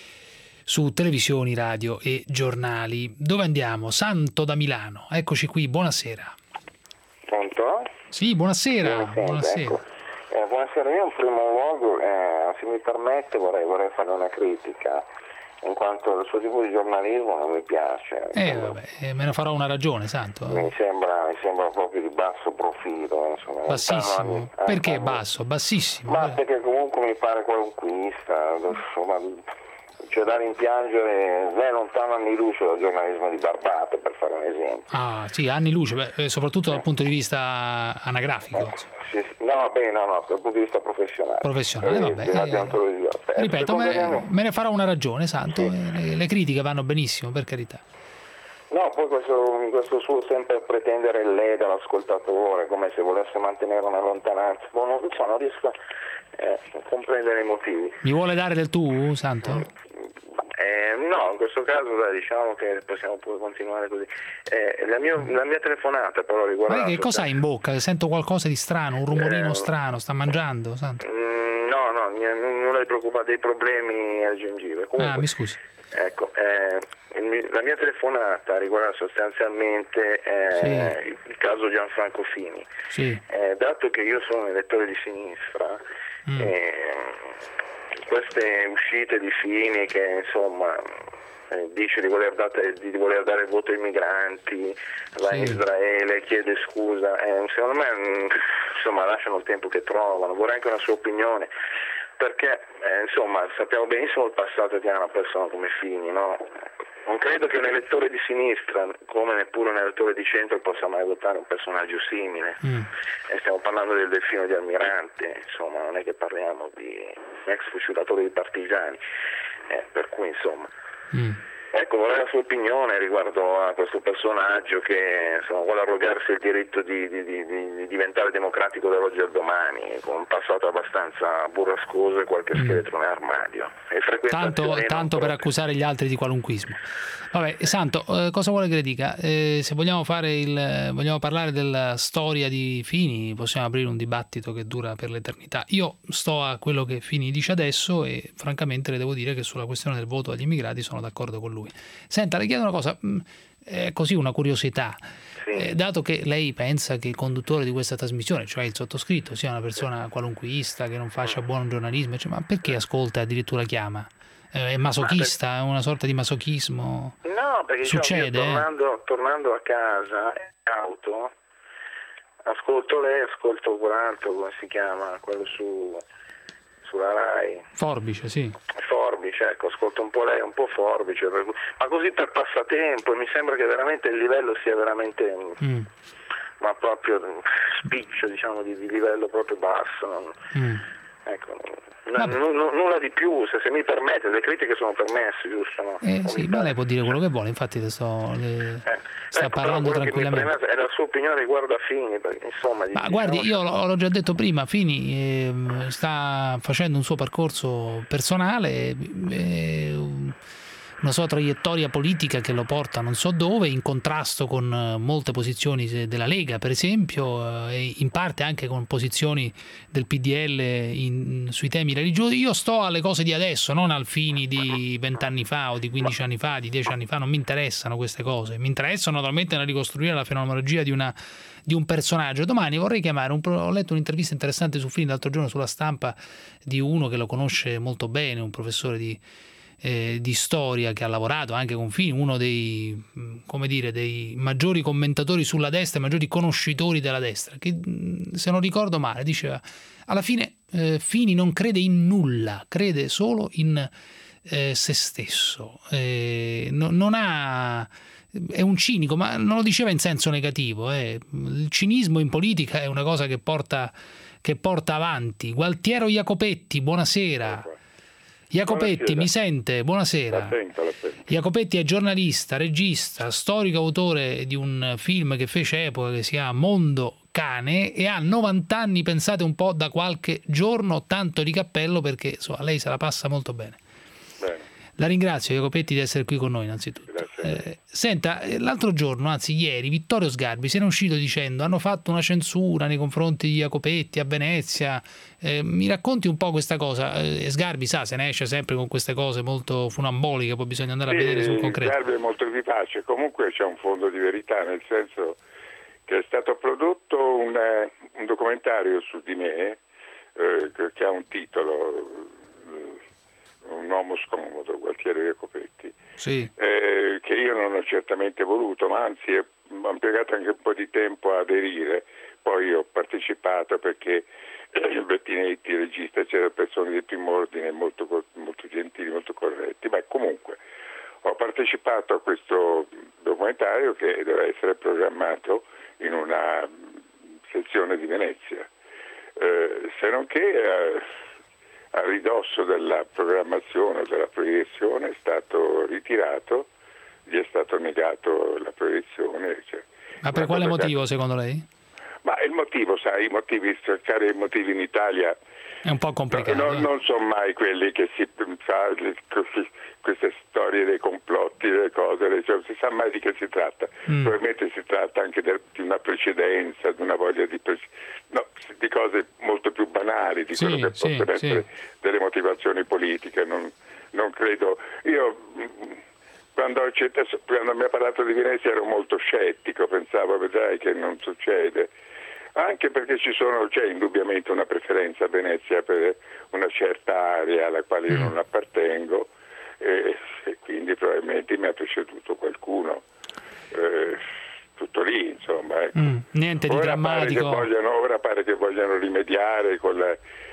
su televisioni, radio e giornali. Dove andiamo? Santo da Milano, eccoci qui, buonasera. Pronto? Sì, buonasera. Buonasera. Buonasera. Ecco. Eh, buonasera, io in primo luogo, eh, se mi permette, vorrei, vorrei fare una critica, in quanto il suo tipo di giornalismo non mi piace. Eh, vabbè, eh, me ne farò una ragione, Santo. Mi sembra, mi sembra proprio di basso profilo. Insomma, bassissimo. anni, Perché anni. basso? Bassissimo. Ma perché comunque mi pare qualunquista, insomma, c'è da rimpiangere, è lontano anni luce dal giornalismo di Barbato, per fare un esempio. Ah, sì, anni luce, beh, soprattutto dal punto di vista anagrafico. Sì, sì. No, beh, no, no, dal punto di vista professionale. Professionale, eh, vabbè. Eh, ripeto, me, me ne farò una ragione, Santo. Sì. Le, le critiche vanno benissimo, per carità. No, poi questo, questo suo sempre pretendere lei dall'ascoltatore, come se volesse mantenere una lontananza, boh, non, so, non riesco eh, a comprendere i motivi. Mi vuole dare del tu, Santo? Eh, no, in questo caso dai, diciamo che possiamo pure continuare così. Eh, la, mia, la mia telefonata però riguarda... Ma che cosa hai in bocca? Sento qualcosa di strano, un rumorino eh, strano, sta mangiando, Santo? Mm, no, no, non ti preoccupare, dei problemi al gengive. Comunque, ah, mi scusi. Ecco, eh, il, la mia telefonata riguarda sostanzialmente eh, sì. il caso Gianfranco Fini. Sì. Eh, dato che io sono un elettore di sinistra, mm. eh, queste uscite di Fini che insomma eh, dice di voler, date, di voler dare il voto ai migranti, va sì. in Israele, chiede scusa, eh, secondo me insomma lasciano il tempo che trovano. Vorrei anche una sua opinione, perché eh, insomma sappiamo benissimo il passato che ha una persona come Fini, no? Non credo che un elettore di sinistra, come neppure un elettore di centro, possa mai votare un personaggio simile. Mm. E stiamo parlando del Delfino di Almirante, insomma, non è che parliamo di ex fucilatore di partigiani, eh, per cui insomma. Mm. Ecco, vorrei la sua opinione riguardo a questo personaggio che insomma, vuole arrogarsi il diritto di, di, di, di diventare democratico dall'oggi al domani, con un passato abbastanza burrascoso e qualche scheletro nell'armadio. E tanto tanto per accusare gli altri di qualunquismo. Vabbè, Santo, eh, cosa vuole che le dica? Eh, se vogliamo, fare il, vogliamo parlare della storia di Fini, possiamo aprire un dibattito che dura per l'eternità. Io sto a quello che Fini dice adesso e francamente le devo dire che sulla questione del voto agli immigrati sono d'accordo con lui. Senta, le chiedo una cosa, è così una curiosità, sì. eh, dato che lei pensa che il conduttore di questa trasmissione, cioè il sottoscritto, sia una persona qualunquista che non faccia buon giornalismo, cioè, ma perché ascolta e addirittura chiama? Eh, è masochista, è una sorta di masochismo? No, perché succede, diciamo, tornando, tornando a casa in auto ascolto lei, ascolto quell'altro, come si chiama, quello su sulla Rai. Forbice, sì. Forbice, ecco, ascolto un po' lei, un po' Forbice, ma così per passatempo, mi sembra che veramente il livello sia veramente, mm. ma proprio spiccio, diciamo, di, di livello proprio basso. Non, mm. Ecco, n- n- nulla di più, se, se mi permette, le critiche sono permesse, giusto? No? Eh, sì, ma lei può dire quello che vuole, infatti le sto, le... Eh, sta ecco, parlando tranquillamente. È la sua opinione riguardo a Fini, perché, insomma... Ma guardi, io l'ho, l'ho già detto prima, Fini eh, sta facendo un suo percorso personale, eh, una sua traiettoria politica che lo porta non so dove, in contrasto con molte posizioni della Lega, per esempio, e in parte anche con posizioni del P D L in, sui temi religiosi. Io sto alle cose di adesso, non al Fini di vent'anni fa o di quindici anni fa, di dieci anni fa, non mi interessano queste cose. Mi interessano naturalmente nel ricostruire la fenomenologia di, una, di un personaggio. Domani vorrei chiamare, un, ho letto un'intervista interessante su Fini l'altro giorno sulla Stampa di uno che lo conosce molto bene, un professore di Eh, di storia che ha lavorato anche con Fini, uno dei, come dire, dei maggiori commentatori sulla destra, i maggiori conoscitori della destra, che se non ricordo male diceva alla fine eh, Fini non crede in nulla, crede solo in eh, se stesso, eh, no, non ha è un cinico, ma non lo diceva in senso negativo, eh. Il cinismo in politica è una cosa che porta, che porta avanti. Gualtiero Jacopetti, buonasera. Jacopetti, buonasera. Mi sente? Buonasera. La sento, la sento. Jacopetti è giornalista, regista, storico autore di un film che fece epoca che si chiama Mondo Cane e ha novanta anni, pensate un po', da qualche giorno, tanto di cappello perché insomma, lei se la passa molto bene. Bene. La ringrazio Jacopetti di essere qui con noi innanzitutto. Eh, senta, l'altro giorno, anzi ieri, Vittorio Sgarbi se ne è uscito dicendo hanno fatto una censura nei confronti di Jacopetti a Venezia. Eh, mi racconti un po' questa cosa? Eh, Sgarbi sa, se ne esce sempre con queste cose molto funamboliche, poi bisogna andare sì, a vedere sul concreto. Sgarbi è molto vivace, comunque c'è un fondo di verità, nel senso che è stato prodotto un, un documentario su di me eh, che ha un titolo Un uomo scomodo, Gualtiero Jacopetti, sì. eh, che io non ho certamente voluto, ma anzi ho impiegato anche un po' di tempo a aderire. Poi ho partecipato perché eh, Bettinetti, il regista, c'erano persone di primo ordine, molto, molto gentili, molto corretti, ma comunque ho partecipato a questo documentario che deve essere programmato in una sezione di Venezia, eh, se non che... Eh, a ridosso della programmazione, della proiezione, è stato ritirato, gli è stato negato la proiezione. Cioè, ma per quale motivo che... secondo lei? Ma il motivo, sai, i motivi, cercare i motivi in Italia è un po' complicato. No, non, non sono mai quelli che si fa, queste storie dei complotti, delle cose, cioè, non si sa mai di che si tratta. Mm. Probabilmente si tratta anche de, di una precedenza, di una voglia di, no, di cose molto più banali di sì, quello che sì, possono essere sì. delle motivazioni politiche. Non, non credo. Io quando, ho, quando mi ha parlato di Venezia ero molto scettico, pensavo, vedrai che non succede. Anche perché ci sono, c'è indubbiamente una preferenza a Venezia per una certa area alla quale io non appartengo e, e quindi probabilmente mi ha preceduto qualcuno. Eh, tutto lì, insomma. Ecco. Mm, niente di ora drammatico. Pare che vogliano, ora pare che vogliano rimediare con la,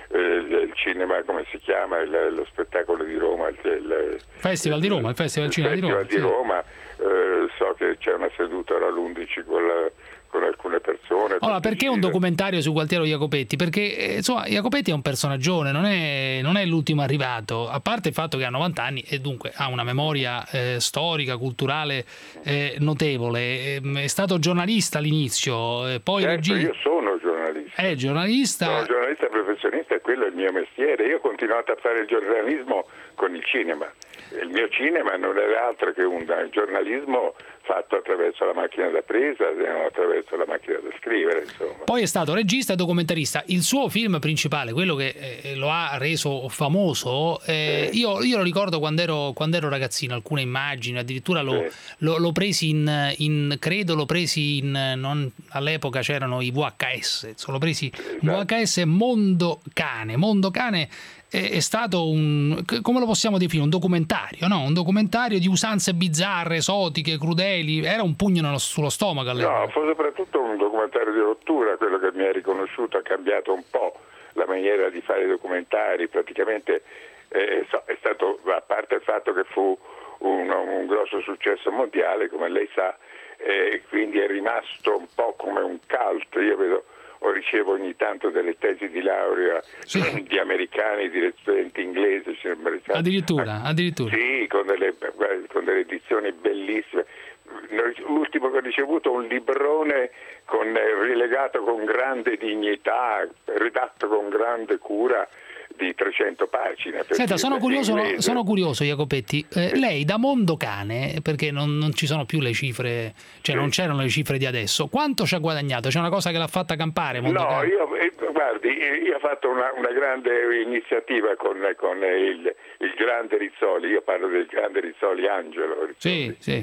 eh, il cinema, come si chiama, il, lo spettacolo di Roma, il, il Festival di Roma, il Festival il Cinema Festival di Roma. Di Roma sì. eh, so che c'è una seduta ora all'undici con la, con alcune persone. Allora, perché un documentario su Gualtiero Jacopetti? Perché eh, insomma, Jacopetti è un personaggione, non è, non è l'ultimo arrivato, a parte il fatto che ha novanta anni e dunque ha una memoria eh, storica, culturale eh, notevole. Eh, è stato giornalista all'inizio, eh, poi certo, regista. Io sono giornalista. È giornalista. Sono giornalista professionista e quello è il mio mestiere. Io ho continuato a fare il giornalismo con il cinema. Il mio cinema non era altro che un giornalismo fatto attraverso la macchina da presa, non attraverso la macchina da scrivere, insomma. Poi è stato regista e documentarista. Il suo film principale, quello che eh, lo ha reso famoso, eh, sì. io, io lo ricordo quando ero, quando ero ragazzino, alcune immagini, addirittura lo, sì. lo, lo presi in, in, credo lo presi in, non, all'epoca c'erano i V H S, l'ho presi in V H S Mondo Cane. Mondo Cane è stato un, come lo possiamo definire, un documentario, no? Un documentario di usanze bizzarre, esotiche, crudeli, era un pugno nello, sullo stomaco all'epoca. No, fu soprattutto un documentario di rottura, quello che mi ha riconosciuto, ha cambiato un po' la maniera di fare i documentari, praticamente eh, è stato, a parte il fatto che fu un, un grosso successo mondiale, come lei sa, eh, quindi è rimasto un po' come un cult. Io vedo o ricevo ogni tanto delle tesi di laurea sì. di americani, di studenti inglesi. Addirittura, addirittura. Sì, con delle, con delle edizioni bellissime. L'ultimo che ho ricevuto è un librone con, rilegato con grande dignità, redatto con grande cura, di trecento pagine. Senta, sono curioso, sono curioso Jacopetti, eh, lei da Mondo Cane, perché non, non ci sono più le cifre, cioè sì. non c'erano le cifre di adesso, quanto ci ha guadagnato? C'è una cosa che l'ha fatta campare Mondo no, Cane? Io, eh, guardi, io ho fatto una, una grande iniziativa con, con il, il grande Rizzoli, io parlo del grande Rizzoli Angelo Rizzoli. Sì, sì.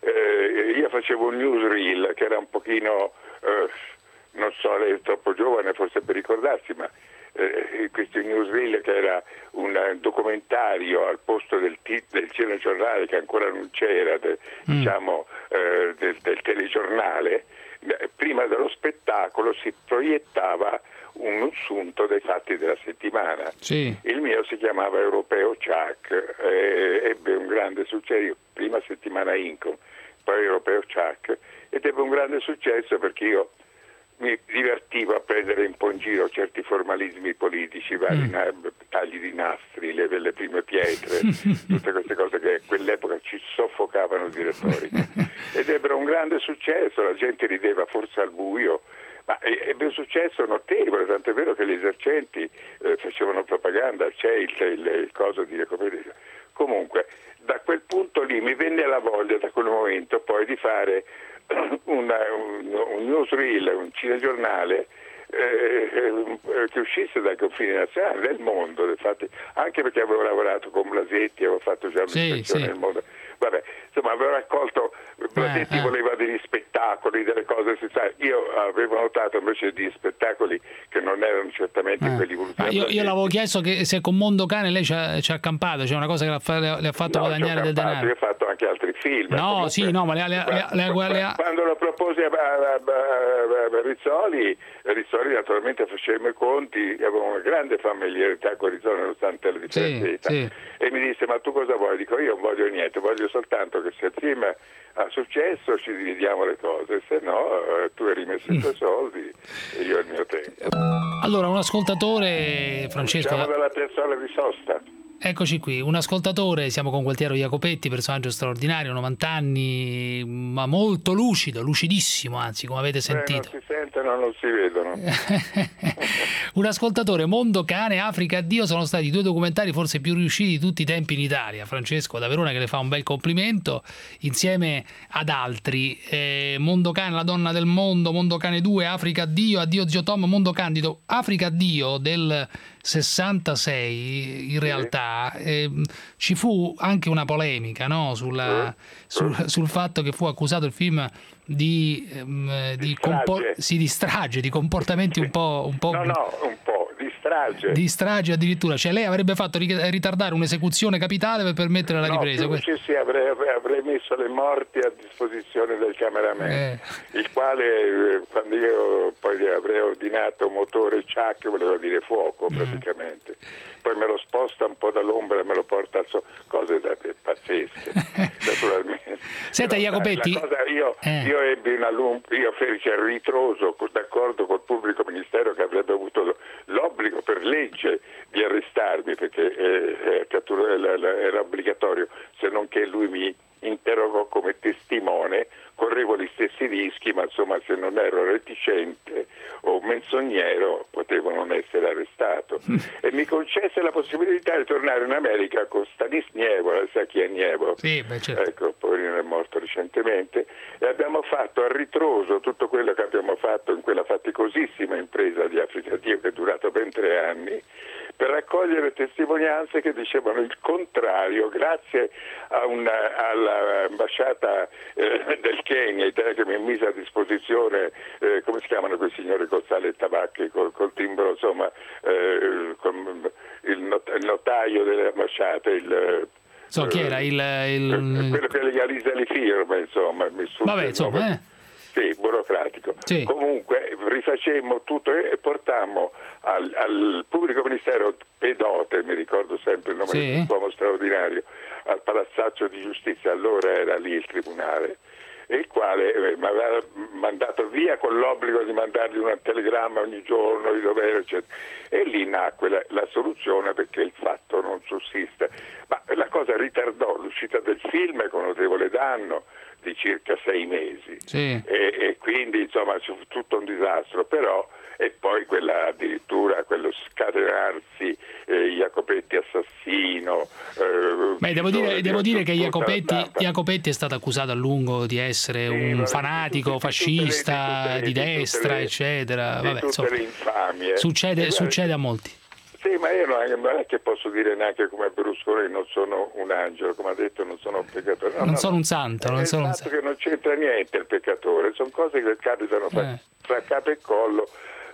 Eh, io facevo un newsreel che era un pochino, eh, non so, lei è troppo giovane forse per ricordarsi, ma Eh, questo newsreel che era un documentario al posto del, t- del cinegiornale che ancora non c'era, de, mm. diciamo eh, del, del telegiornale, eh, prima dello spettacolo si proiettava un assunto dei fatti della settimana. Sì. Il mio si chiamava Europeo Chuck, eh, ebbe un grande successo, prima settimana Income, poi Europeo Chuck, ed ebbe un grande successo perché io mi divertivo a prendere un po' in giro certi formalismi politici, vari mm. na- tagli di nastri, le, le prime pietre, tutte queste cose che a quell'epoca ci soffocavano i direttori. Ed ebbero un grande successo, la gente rideva forse al buio, ma ebbe un successo notevole, tant'è vero che gli esercenti eh, facevano propaganda, c'è il, il, il coso di Jacopetti. Comunque, da quel punto lì mi venne la voglia, da quel momento, poi di fare Una, un, un newsreel, un cinegiornale eh, eh, che uscisse dai confini nazionali del mondo, infatti, anche perché avevo lavorato con Blasetti, avevo fatto già un'ispezione sì, sì. nel mondo. Vabbè, insomma, avevo raccolto, Blasetti eh, eh. voleva degli spettacoli, delle cose, si sa. Io avevo notato invece di spettacoli che non erano certamente eh. quelli voluti. Ah, io, io l'avevo chiesto che se con Mondo Cane lei ci ha, ci ha accampato, c'è una cosa che le ha, le ha fatto no, guadagnare del denaro. Io ho fatto anche altri film. No, comunque, sì, no, ma le, le, le, le, le ha... quando lo proposi a, a, a, a, a Rizzoli, Rizzoli naturalmente faceva i conti, avevo una grande familiarità con Rizzoli nonostante la differenza, sì, sì. e mi disse: ma tu cosa vuoi? Dico: io non voglio niente, voglio soltanto che se assieme a successo ci dividiamo le cose, se no tu hai rimesso i tuoi soldi e io il mio tempo. Allora, un ascoltatore, Francesco, siamo dalla piazzola di sosta. Eccoci qui, un ascoltatore, siamo con Gualtiero Jacopetti, personaggio straordinario, novanta anni, ma molto lucido, lucidissimo, anzi, come avete sentito. Eh, non si sentono, non si vedono. Un ascoltatore, Mondo Cane, Africa Addio, sono stati due documentari forse più riusciti di tutti i tempi in Italia. Francesco da Verona che le fa un bel complimento, insieme ad altri. Eh, Mondo Cane, La donna del mondo, Mondo Cane due, Africa Addio, Addio zio Tom, Mondo Candido. Africa Addio del sessantasei in realtà eh, ci fu anche una polemica, no? Sulla, sul, sul fatto che fu accusato il film di, ehm, di, di, compor- sì, di strage, di comportamenti un po', un po'... No, no, un po', di strage strage. Di strage addirittura, cioè lei avrebbe fatto ritardare un'esecuzione capitale per permettere la no, ripresa. Più, sì, sì, avrei, avrei messo le morti a disposizione del cameraman, eh. il quale quando io poi avrei ordinato motore ciak, voleva dire fuoco praticamente. Mm. Poi me lo sposta un po' dall'ombra e me lo porta al so, cose da, pazzesche, naturalmente. Senta, però, Jacopetti, cosa, io, eh. io ebbi una io feci a ritroso d'accordo col pubblico ministero che avrebbe avuto l'obbligo per legge di arrestarmi perché eh, era obbligatorio, se non che lui mi interrogò come testimone, correvo gli stessi rischi, ma insomma se non ero reticente o menzognero potevo non essere arrestato e mi concesse la possibilità di tornare in America con Stanis Nievola, sa chi è Nievola? Sì, beh, certo. Ecco, poverino è morto recentemente, e abbiamo fatto a ritroso tutto quello che abbiamo fatto in quella faticosissima impresa di Africa Dio che è durata ben tre anni, per raccogliere testimonianze che dicevano il contrario, grazie a una, all'ambasciata eh, del Kenya che mi mise a disposizione, eh, come si chiamano quei signori con sale e tabacchi, col, col timbro, insomma, eh, con il, not- il notaio delle ambasciate, il... So, chi era? Il, il... quello che legalizza le firme, insomma. Mi Vabbè, insomma, eh. Sì, burocratico. Sì. Comunque rifacemmo tutto e portammo al, al pubblico ministero Pedote, mi ricordo sempre il nome sì. di uomo straordinario, al Palazzaccio di Giustizia, allora era lì il tribunale, e il quale eh, mi aveva mandato via con l'obbligo di mandargli un telegramma ogni giorno di dovere, eccetera. E lì nacque la, la soluzione perché il fatto non sussiste. Ma la cosa ritardò l'uscita del film con notevole danno di circa sei mesi sì. e, e quindi insomma fu tutto un disastro, però e poi quella addirittura quello scatenarsi eh, Jacopetti assassino. Eh, Beh, devo dire, devo dire che Jacopetti, Jacopetti è stato accusato a lungo di essere sì, un fanatico tutte, fascista tutte le, di, tutte le, di destra, le, eccetera. Di Vabbè, tutte insomma, le infamie. Succede, e, succede a molti. Sì, ma io non, non è che posso dire neanche come Berlusconi non sono un angelo, come ha detto non sono un peccatore. No, non no, sono no. un santo. È non il sono fatto un che non c'entra niente il peccatore, sono cose che capitano eh. tra capo e collo,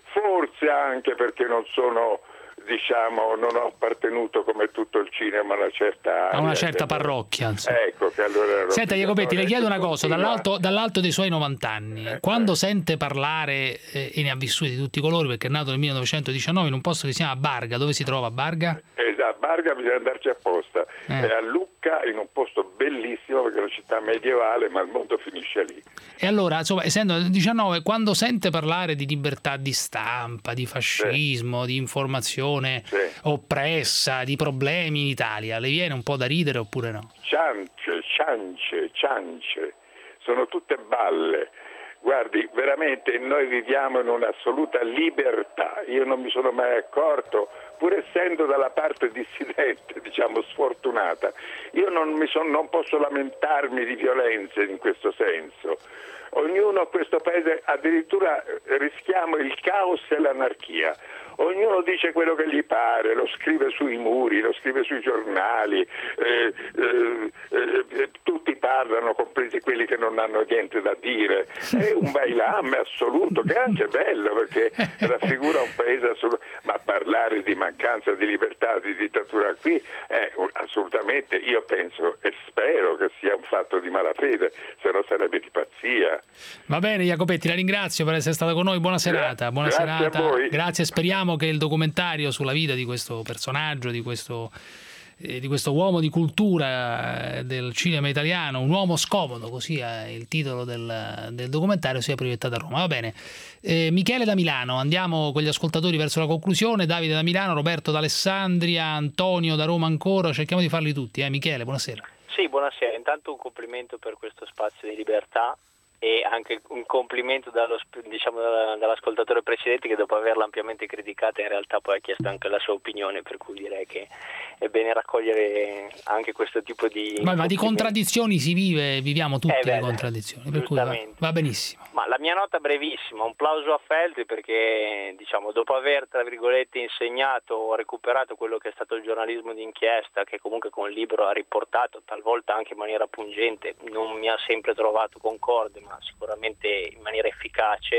forse anche perché non sono, diciamo, non ho appartenuto come tutto il cinema a una certa area, a una certa che, parrocchia. Ecco, che allora Senta Jacopetti, le chiedo una cosa, dall'alto, dall'alto dei suoi novanta anni, eh, quando eh. sente parlare, eh, e ne ha vissuti di tutti i colori perché è nato nel millenovecentodiciannove in un posto che si chiama Barga, dove si trova Barga? Eh, a Barga bisogna andarci apposta, eh. è a Lucca in un posto bellissimo perché è una città medievale, ma il mondo finisce lì. E allora, insomma, essendo nel diciannove, quando sente parlare di libertà di stampa, di fascismo, sì. di informazione sì. oppressa, di problemi in Italia, le viene un po' da ridere oppure no? Ciance, ciance, ciance, sono tutte balle. Guardi, veramente noi viviamo in un'assoluta libertà, io non mi sono mai accorto, pur essendo dalla parte dissidente, diciamo sfortunata, io non, mi son, non posso lamentarmi di violenze in questo senso. Ognuno a questo paese, addirittura rischiamo il caos e l'anarchia. Ognuno dice quello che gli pare, lo scrive sui muri, lo scrive sui giornali, eh, eh, eh, tutti parlano, compresi quelli che non hanno niente da dire. È un bailamme assoluto, che è anche bello perché raffigura un paese assoluto, ma parlare di mancanza di libertà, di dittatura qui è assolutamente, io penso e spero che sia un fatto di malafede, se no sarebbe di pazzia. Va bene Jacopetti, la ringrazio per essere stata con noi, buona serata. Buona Grazie serata. a voi. Grazie, speriamo che il documentario sulla vita di questo personaggio, di questo, eh, di questo uomo di cultura del cinema italiano, un uomo scomodo, così è il titolo del, del documentario, sia proiettato a Roma. Va bene. Eh, Michele da Milano, andiamo con gli ascoltatori verso la conclusione. Davide da Milano, Roberto da Alessandria, Antonio da Roma ancora, cerchiamo di farli tutti. Eh? Michele, buonasera. Sì, buonasera. Intanto un complimento per questo spazio di libertà e anche un complimento dallo, diciamo, dall'ascoltatore precedente che dopo averla ampiamente criticata in realtà poi ha chiesto anche la sua opinione, per cui direi che è bene raccogliere anche questo tipo di... Ma, ma di contraddizioni si vive, viviamo tutte eh beh, le contraddizioni, per cui va, va benissimo. Ma la mia nota brevissima, un plauso a Feltri perché diciamo dopo aver tra virgolette insegnato o recuperato quello che è stato il giornalismo d'inchiesta, che comunque con il libro ha riportato talvolta anche in maniera pungente, non mi ha sempre trovato concorde ma sicuramente in maniera efficace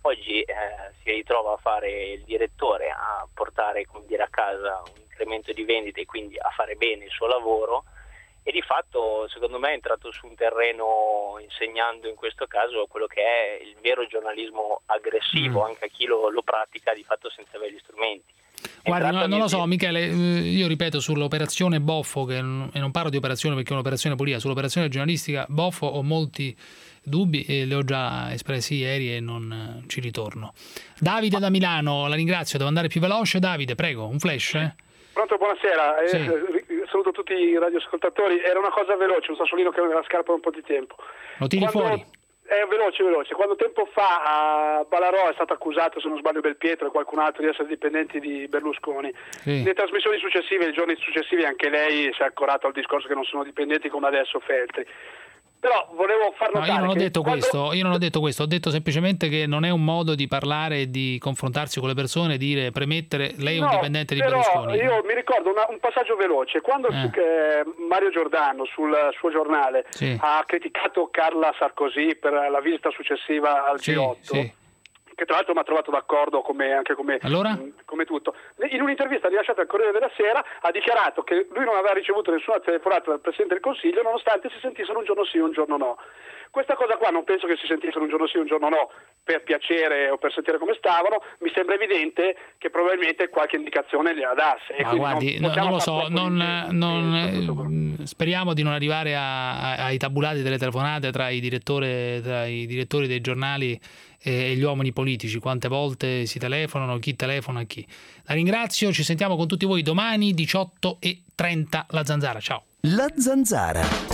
oggi eh, si ritrova a fare il direttore, a portare, come dire, a casa un incremento di vendite e quindi a fare bene il suo lavoro, e di fatto secondo me è entrato su un terreno, insegnando in questo caso quello che è il vero giornalismo aggressivo, mm. anche a chi lo, lo pratica di fatto senza avere gli strumenti. Guarda, non, non lo so Michele, io ripeto sull'operazione Boffo, che non, e non parlo di operazione perché è un'operazione politica, sull'operazione giornalistica Boffo ho molti dubbi e li ho già espressi ieri e non ci ritorno. Davide da Milano, la ringrazio, devo andare più veloce. Davide, prego, un flash. Eh? Pronto, buonasera, sì. eh, saluto tutti i radioascoltatori. Era una cosa veloce, un sassolino che aveva la scarpa da un po' di tempo. Lo tiri Quando... fuori? È veloce, veloce. Quando tempo fa a Ballarò è stato accusato, se non sbaglio, Belpietro e qualcun altro di essere dipendenti di Berlusconi. Sì. Le trasmissioni successive, i giorni successivi, anche lei si è accorato al discorso che non sono dipendenti come adesso Feltri. Però volevo far notare no, io non ho che detto quando... questo, io non ho detto questo, ho detto semplicemente che non è un modo di parlare e di confrontarsi con le persone, dire, premettere lei è un no, dipendente di però Berlusconi. Io mi ricordo una, un passaggio veloce, quando eh. eh, Mario Giordano sul suo giornale sì. ha criticato Carla Sarkozy per la visita successiva al sì, G otto. Sì. Che tra l'altro mi ha trovato d'accordo come, anche come, allora? come tutto. In un'intervista rilasciata al Corriere della Sera ha dichiarato che lui non aveva ricevuto nessuna telefonata dal Presidente del Consiglio nonostante si sentissero un giorno sì un giorno no. Questa cosa qua non penso che si sentissero un giorno sì un giorno no per piacere o per sentire come stavano, mi sembra evidente che probabilmente qualche indicazione gliela dasse. Ma guardi, non, non lo so, non, non, speriamo di non arrivare a, a, ai tabulati delle telefonate tra i direttori, tra i direttori dei giornali e gli uomini politici, quante volte si telefonano, chi telefona a chi. La ringrazio, ci sentiamo con tutti voi domani diciotto e trenta La Zanzara, ciao. La Zanzara.